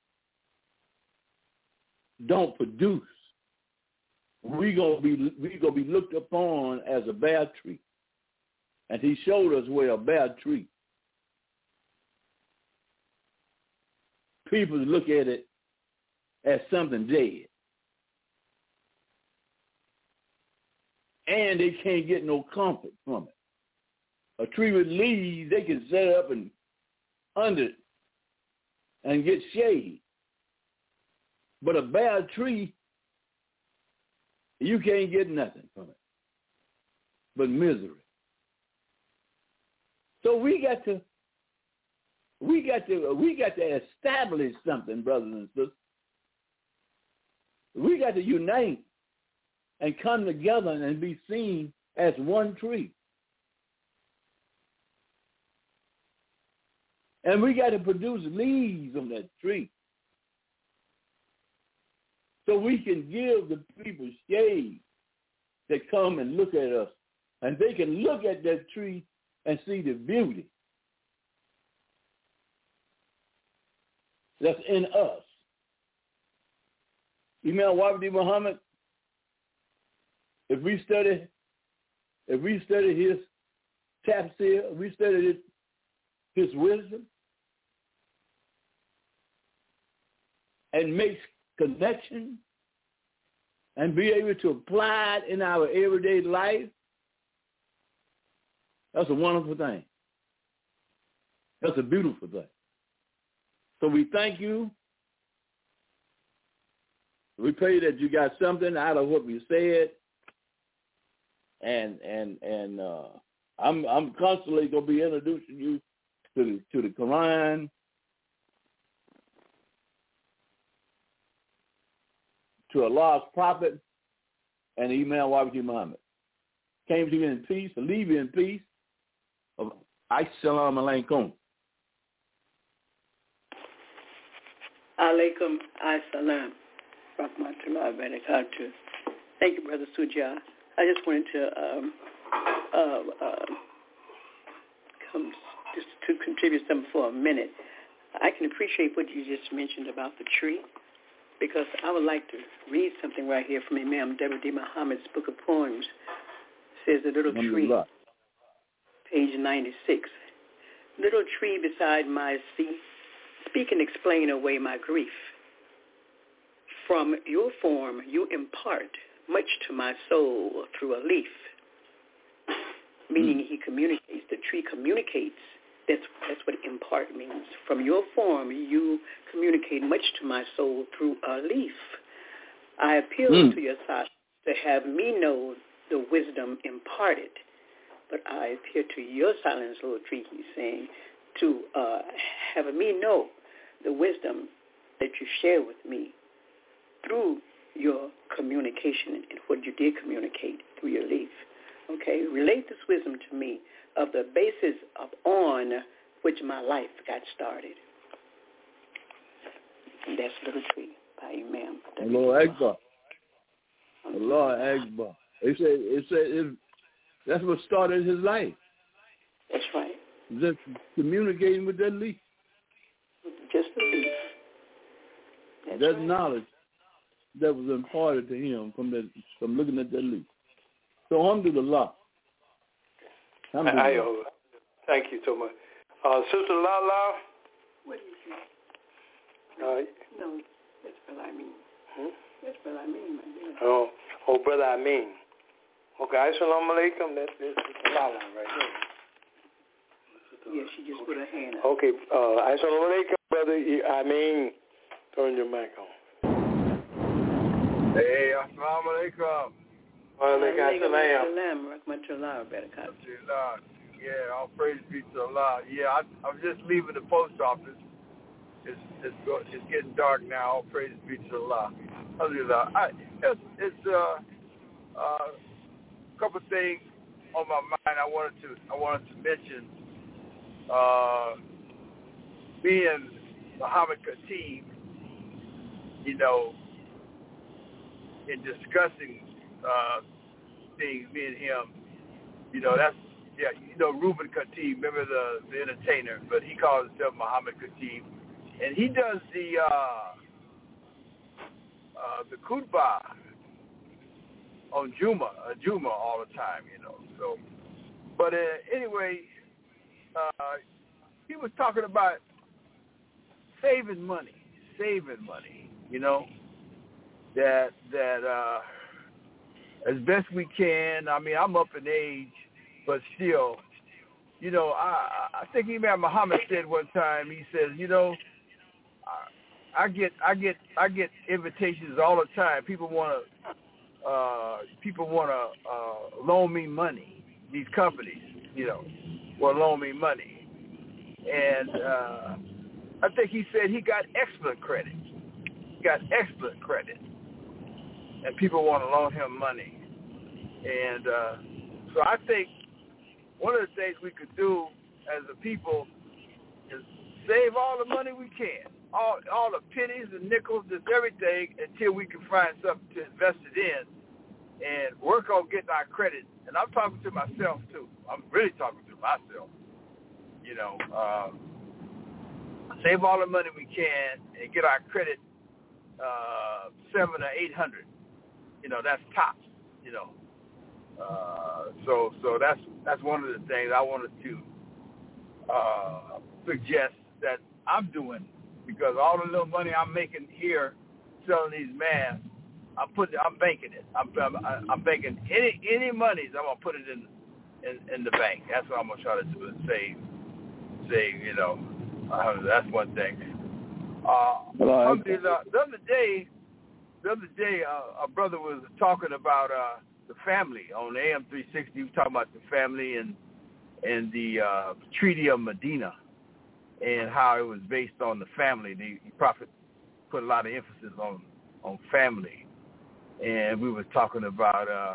don't produce, we're gonna be we gonna be looked upon as a bad tree. And he showed us where a bad tree. People look at it as something dead. And they can't get no comfort from it. A tree with leaves, they can set up and under it and get shade. But a bare tree, you can't get nothing from it but misery. So we got to we got to we got to establish something, brothers and sisters. We got to unite and come together and be seen as one tree. And we got to produce leaves on that tree so we can give the people shade that come and look at us. And they can look at that tree and see the beauty that's in us. Imam Robert D. Muhammad, if we study, if we study his tafsir, if we study his, his wisdom, and make connection and be able to apply it in our everyday life, that's a wonderful thing. That's a beautiful thing. So we thank you. We pray that you got something out of what we said. And and and uh, I'm I'm constantly gonna be introducing you to the to the Quran, to Allah's prophet, and the Imam Robert D. Muhammad. Came to you in peace, to leave you in peace. Assalamu alaikum. Alaikum assalam. Rahmatullahi wa barakatuh. Thank you, Brother Sujah. I just wanted to um, uh, uh, come just to contribute something for a minute. I can appreciate what you just mentioned about the tree, because I would like to read something right here from Imam Deborah D. Muhammad's Book of Poems. It says, "The little tree page ninety-six. Little tree beside my sea, speak and explain away my grief. From your form you impart much to my soul through a leaf. Meaning he communicates, the tree communicates. That's, that's what impart means. From your form you communicate much to my soul through a leaf. I appeal mm. to your silence to have me know the wisdom imparted. But I appeal to your silence, little tree, he's saying, to uh, have me know the wisdom that you share with me through your communication and what you did communicate through your leaf. Okay, relate this wisdom to me of the basis of on which my life got started. And that's Little Tree by Imam. Allah Akbar. Allah Akbar. It said, it said it, that's what started his life. That's right. Just communicating with that leaf. Just the leaf. That's that right. knowledge that was imparted to him from that, from looking at that leaf. So, alhamdulillah. Alhamdulillah. I, I, thank you so much. Uh, Sister Lala? What do you think? Uh, no, that's Brother I mean. Hmm? That's Brother I mean, my dear. Oh, oh, Brother I mean. Okay, assalamu alaikum. That's Sister Lala right there. Yeah, she just put her hand up. Okay, uh, assalamu alaikum, Brother I mean. Turn your mic on. Hey, assalamu alaikum. Wa alaikum assalam. Rahmatullah barakatuh. Yeah, all praise be to Allah. Yeah, I, I'm just leaving the post office. It's it's, go, it's getting dark now. All praise be to Allah. Alhamdulillah. I, it's it's uh, uh, a couple things on my mind. I wanted to I wanted to mention. Uh, me and Muhammad Khatib, you know, in discussing uh, things, me and him, you know, that's, yeah, you know, Reuben Khatib, remember the, the entertainer, but he calls himself Muhammad Khatib. And he does the, uh, uh, the khutbah on Juma, uh, Juma all the time, you know, so. But uh, anyway, uh, he was talking about saving money, saving money, you know, that, that, uh, as best we can. I mean, I'm up in age, but still, you know, I, I think Imam Muhammad said one time, he says, you know, I, I get, I get, I get invitations all the time. People want to, uh, people want to uh, loan me money. These companies, you know, will loan me money, and uh, I think he said he got excellent credit. He got excellent credit. And people want to loan him money. And uh, so I think one of the things we could do as a people is save all the money we can, all all the pennies and nickels, just everything, until we can find something to invest it in and work on getting our credit. And I'm talking to myself, too. I'm really talking to myself. You know, uh, save all the money we can and get our credit uh, seven or eight hundred. You know, that's tops, you know. Uh, so so that's that's one of the things I wanted to uh, suggest that I'm doing, because all the little money I'm making here selling these masks, I'm putting, I'm banking it. I'm I'm, I'm banking any any monies. I'm gonna put it in, in in the bank. That's what I'm gonna try to do, is save save. You know, uh, that's one thing. Uh, well, the, the other day. The other day, uh, a brother was talking about uh, the family on A M three sixty. He was talking about the family and and the uh, Treaty of Medina and how it was based on the family. The Prophet put a lot of emphasis on, on family. And we were talking about uh,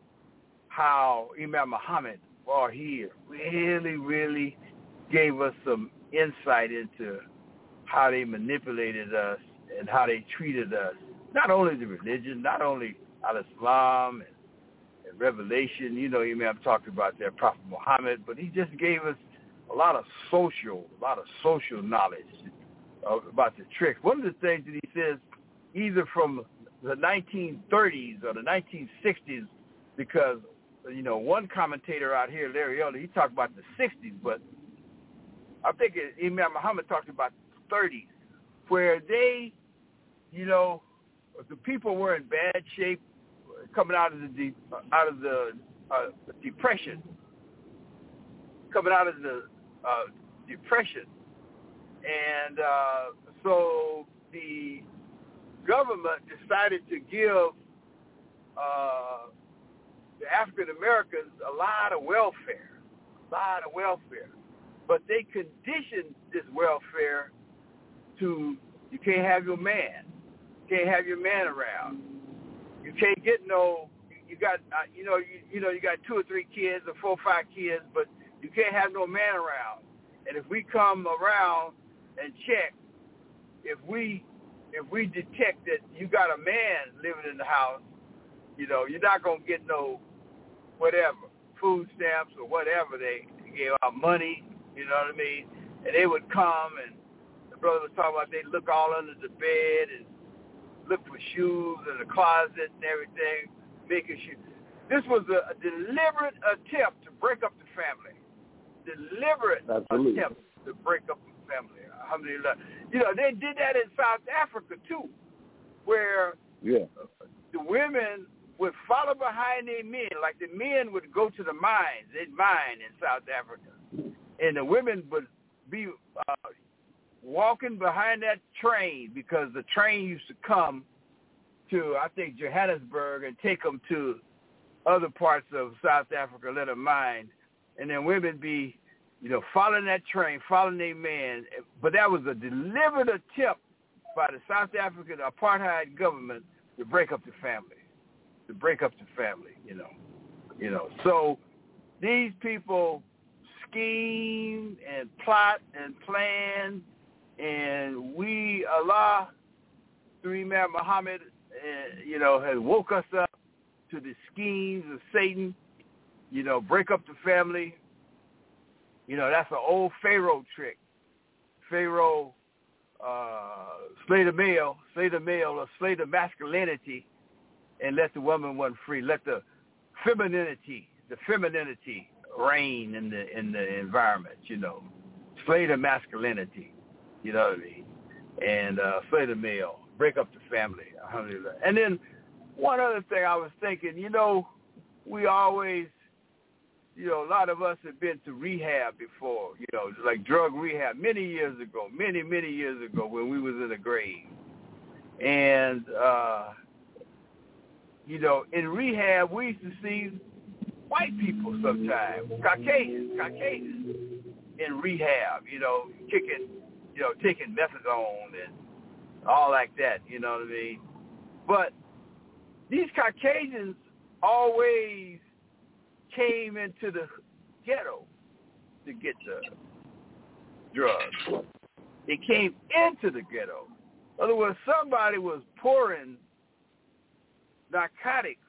how Imam Muhammad, while he really, really gave us some insight into how they manipulated us and how they treated us. Not only the religion, not only al-Islam and, and revelation, you know, Imam talked about that, Prophet Muhammad, but he just gave us a lot of social, a lot of social knowledge uh, about the tricks. One of the things that he says, either from the nineteen thirties or the nineteen sixties, because you know, one commentator out here, Larry Elder, he talked about the sixties, but I think it, Imam Muhammad talked about the thirties, where they, you know, the people were in bad shape coming out of the de- out of the uh, depression, coming out of the uh, depression, and uh, so the government decided to give uh, the African Americans a lot of welfare, a lot of welfare, but they conditioned this welfare to you can't have your man, you can't have your man around, you can't get no, you got uh, you know you, you know you got two or three kids or four or five kids, but you can't have no man around, and if we come around and check, if we if we detect that you got a man living in the house, you know, you're not going to get no whatever, food stamps or whatever they gave out, money, you know what I mean? And they would come, and the brother was talking about they'd look all under the bed and look for shoes in the closet and everything, making sure. This was a, a deliberate attempt to break up the family. Deliberate Absolutely. attempt to break up the family. Alhamdulillah. You know, they did that in South Africa, too, where yeah. the women would follow behind their men, like the men would go to the mines. They'd mine in South Africa. And the women would be uh, walking behind that train because the train used to come to, I think, Johannesburg and take them to other parts of South Africa, let them mine. And then women be, you know, following that train, following their man. But that was a deliberate attempt by the South African apartheid government to break up the family, to break up the family, you know. You know, so these people scheme and plot and plan, and we, Allah, through Imam Muhammad, uh, you know, has woke us up to the schemes of Satan, you know, break up the family. You know, that's an old Pharaoh trick. Pharaoh uh, slay the male, slay the male, or slay the masculinity, and let the woman one free. Let the femininity, the femininity reign in the in the environment. You know, slay the masculinity. You know what I mean? And uh, slay the male, break up the family. Alhamdulillah. And then one other thing I was thinking, you know, we always. You know, a lot of us have been to rehab before, you know, like drug rehab many years ago, many, many years ago when we was in the grave. And, uh, you know, in rehab, we used to see white people sometimes, Caucasians, Caucasians in rehab, you know, kicking, you know, taking methadone and all like that, you know what I mean? But these Caucasians always came into the ghetto to get the drugs. They came into the ghetto. In other words, somebody was pouring narcotics,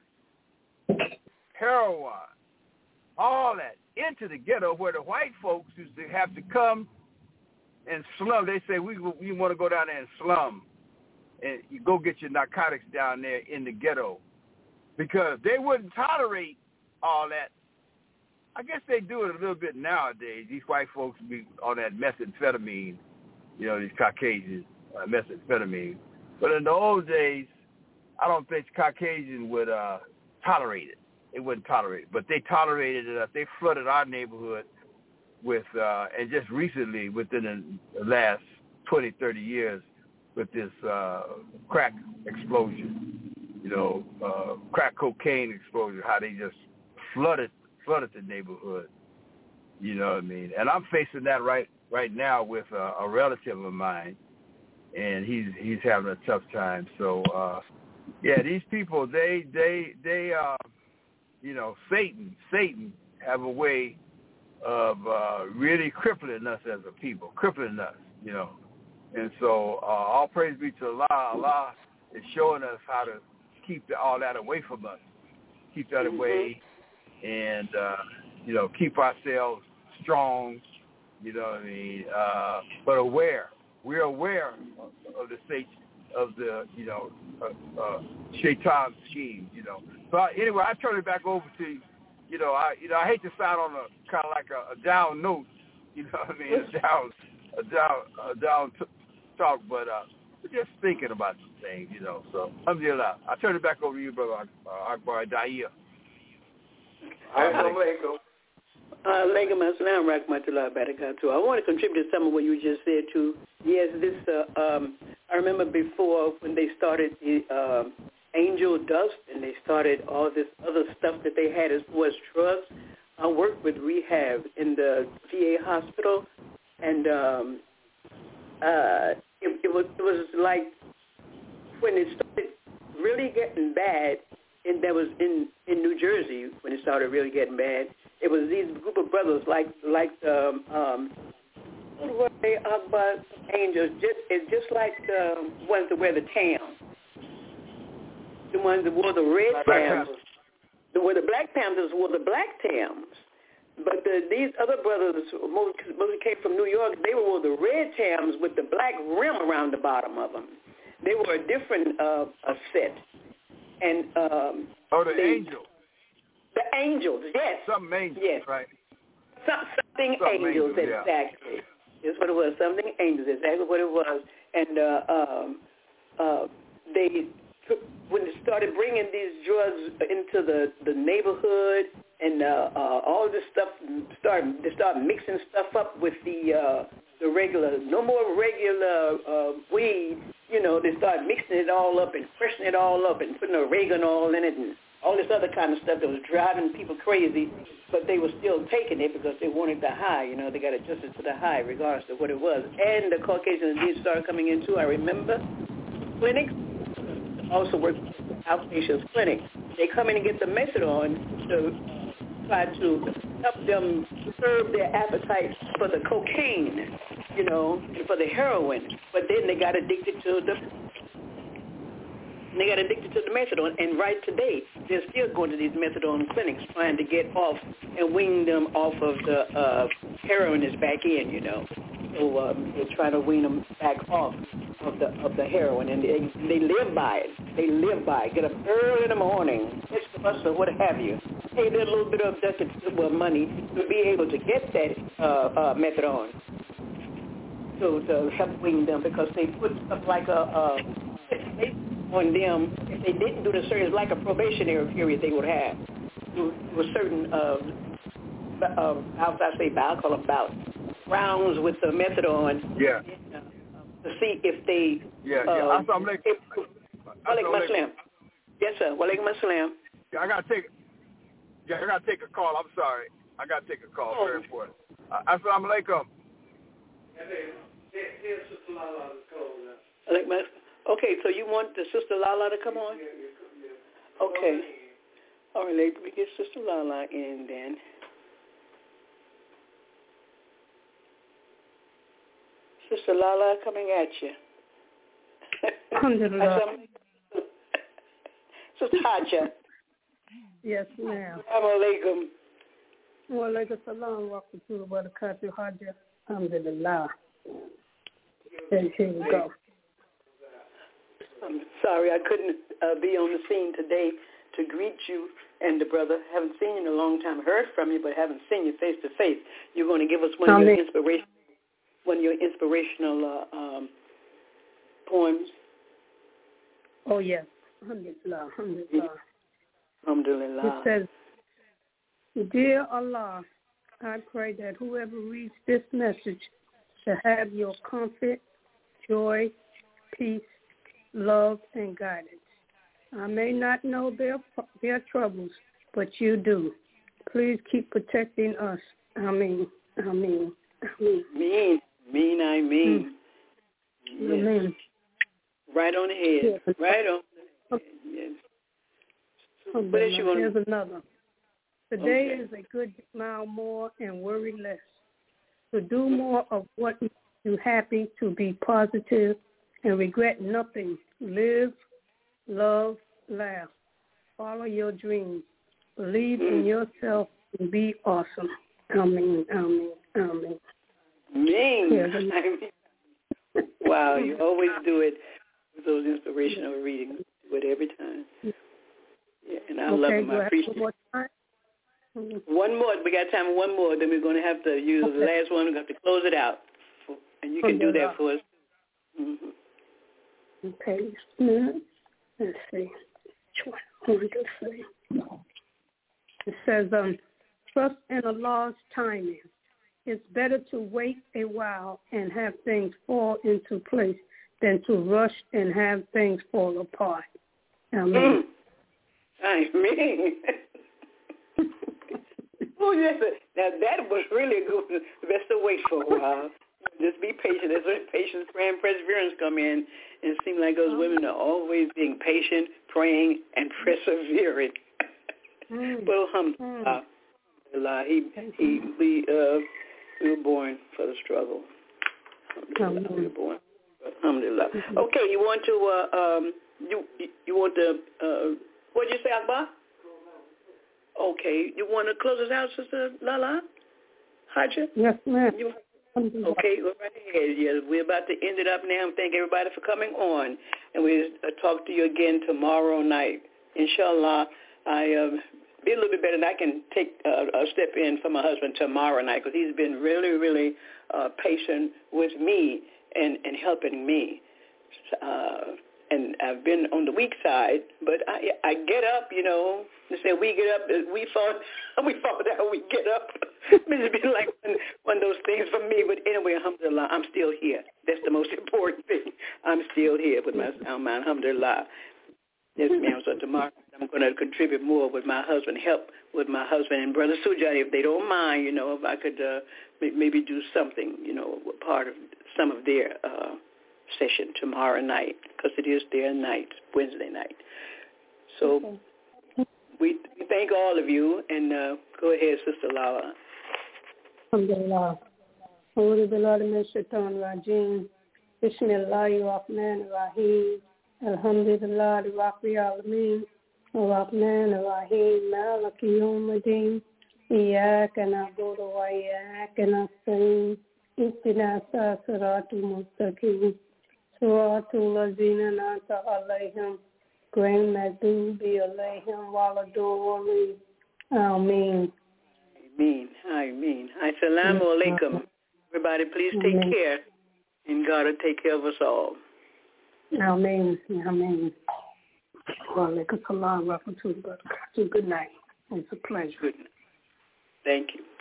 heroin, all that into the ghetto where the white folks used to have to come and slum. They say, we we want to go down there and slum, and you go get your narcotics down there in the ghetto, because they wouldn't tolerate all that. I guess they do it a little bit nowadays. These white folks be on that methamphetamine, you know, these Caucasians, uh, methamphetamine. But in the old days, I don't think Caucasian would uh, tolerate it. They wouldn't tolerate it. But they tolerated it. They flooded our neighborhood with, uh, and just recently, within the last twenty, thirty years, with this uh, crack explosion, you know, uh, crack cocaine explosion, how they just flooded flooded the neighborhood, you know what I mean? And I'm facing that right right now with uh, a relative of mine, and he's he's having a tough time. So, uh, yeah, these people, they, they, they, uh, you know, Satan, Satan have a way of uh, really crippling us as a people, crippling us, you know. And so uh, all praise be to Allah. Allah is showing us how to keep the, all that away from us, keep that mm-hmm. away, and, uh, you know, keep ourselves strong, you know what I mean, uh, but aware. We're aware of, of the Satan, of the, you know, uh, uh, Shaitan's schemes, you know. So I, anyway, I turn it back over to you know, I you know I hate to sound on a kind of like a, a down note, you know what I mean, a down a down a down t- talk, but uh, just thinking about some things, you know. So alhamdulillah. I turn it back over to you, brother uh, Akbar Dahiya. Assalamu alaikum. Alaikum assalam rahmatullah barakatuh. I want to contribute to some of what you just said too. Yes, this. Uh, um, I remember before when they started the uh, Angel Dust and they started all this other stuff that they had as far as drugs. I worked with rehab in the V A hospital, and um, uh, it, it was it was like when it started really getting bad. And that was in, in New Jersey when it started really getting bad. It was these group of brothers like like um, um, what were they? Akbar Angels. Just it's just like the ones that wear the tam, the ones that wore the red tams. The where the Black Panthers wore the black tams. But the, these other brothers, most, mostly came from New York. They wore the red tams with the black rim around the bottom of them. They were a different uh, a set. And um, oh, the they, angels. The angels, yes. Something angels, yes. right? Some, something, something angels, angels yeah. exactly. That's what it was. Something angels, exactly what it was. And uh, um, uh, they took, when they started bringing these drugs into the, the neighborhood, and uh, uh, all this stuff started, they started mixing stuff up with the uh, the regular, no more regular uh, weed. You know, they started mixing it all up and freshening it all up and putting oregano in it and all this other kind of stuff that was driving people crazy, but they were still taking it because they wanted the high. You know, they got adjusted to the high regardless of what it was. And the Caucasian disease started coming in too. I remember clinics also work outpatients clinics. They come in and get the methadone to try to help them curb their appetite for the cocaine, you know, and for the heroin. But then they got addicted to the they got addicted to the methadone. And right today, they're still going to these methadone clinics trying to get off and wean them off of the uh, heroin that's back in, you know. So um, they're trying to wean them back off of the of the heroin, and they, they live by it. They live by it. Get up early in the morning, catch the bus or what have you. Pay them a little bit of ducats, well, money to be able to get that uh, uh, methadone to, to help wean them, because they put stuff like a, a on them. If they didn't do the certain, like a probationary period they would have to, to a certain, uh, uh, how should I say, I'll call them about rounds with the methadone. Yeah. Uh, to see if they. Yeah, uh, yeah. Assalamu alaikum. Walaikum assalam. Yes, sir. Walaikum assalam. Yeah, I gotta take. Yeah, I gotta take a call. I'm sorry. I gotta take a call. Oh. Very important. Uh, Assalamu alaikum. Okay, so you want the Sister Lala to come on? Okay. All right, let me get Sister Lala in then. Sister Lala coming at you. Alhamdulillah. Sister Haja. Yes, ma'am. Assalamu alaikum. Wa alaikum salam wa rahmatullahi wa barakatuh, Haja. Alhamdulillah. And here we go. I'm sorry I couldn't uh, be on the scene today to greet you and the brother. Haven't seen you in a long time. Heard from you, but haven't seen you face to face. You're going to give us one of your inspiration, one of your inspirational uh, um, poems. Oh yes, alhamdulillah, alhamdulillah. Alhamdulillah. It says, "Dear Allah, I pray that whoever reads this message shall have your comfort, joy, peace, love, and guidance. I may not know their their troubles, but you do. Please keep protecting us. Ameen. Ameen. Ameen. Mean. Mean, I mean. Mm. Yes. Amen. Right on the head. Yes. Right on the head. Yes. Oh, what is you Here's gonna... another. Today okay. is a good smile more and worry less. To do more of what makes you happy, to be positive and regret nothing. Live, love, laugh. Follow your dreams. Believe mm. in yourself and be awesome. Amen. Amen. Amen. Mean. Wow, you always do it with those inspirational readings. Do it every time. Yeah, and I okay, love them. I appreciate it. One more. We got time for one more. Then we're going to have to use okay. the last one. We have to close it out, and you can do that for us. Mm-hmm. Okay. Let's see. Which one? I want to see. It says, um, trust in Allah's timing. It's better to wait a while and have things fall into place than to rush and have things fall apart. Amen. Mm. I mean. Oh, yes. Now, that was really good. Best to wait for a while. Just be patient. That's when patience, prayer, and perseverance come in. And it seems like those oh. women are always being patient, praying, and persevering. Mm. But alhamdulillah, mm. he, he, we, uh, we were born for the struggle. Alhamdulillah, mm. we were born. Alhamdulillah. Mm-hmm. Okay, you want to, uh, um, you, you want to, uh, what did you say, Akbar? Okay, you want to close us out, Sister Lala? Haja? Yes, ma'am. You, okay, go right ahead. Yes, we're about to end it up now. Thank everybody for coming on. And we'll uh, talk to you again tomorrow night. Inshallah, I uh, be a little bit better, and I can take uh, a step in for my husband tomorrow night because he's been really, really uh, patient with me and, and helping me. Uh, and I've been on the weak side, but I, I get up, you know. They say we get up, we fall, we fall down, we get up. It's been like one, one of those things for me. But anyway, alhamdulillah, I'm still here. That's the most important thing. I'm still here with my, my alhamdulillah. Yes, ma'am. So tomorrow I'm going to contribute more with my husband, help with my husband and Brother Sujat, if they don't mind, you know, if I could uh, maybe do something, you know, part of some of their uh, session tomorrow night, because it is their night, Wednesday night. So okay. we, we thank all of you, and uh, go ahead, Sister Lala. Alhamdulillah. A'udhu billahi minash shaitanir rajeem. Bismillahir rahmanir rahim. Alhamdulillah rabbil alamin. Ar-Rahmanir Rahim. Maliki yawmiddin. Iyyaka na'budu wa iyyaka nasta'in. Ihdina as-siratal mustaqim. Siratal ladzina an'amta alayhim. Ghayril maghdubi alayhim waladdallin. Amen. Amen. Amen. Assalamu alaikum. Everybody, please take Amen. Care, and God will take care of us all. Amen. Amen. Wa alaikum salam wa rahmatullahi wa barakatuh. Good night. It's a pleasure. Good night. Thank you.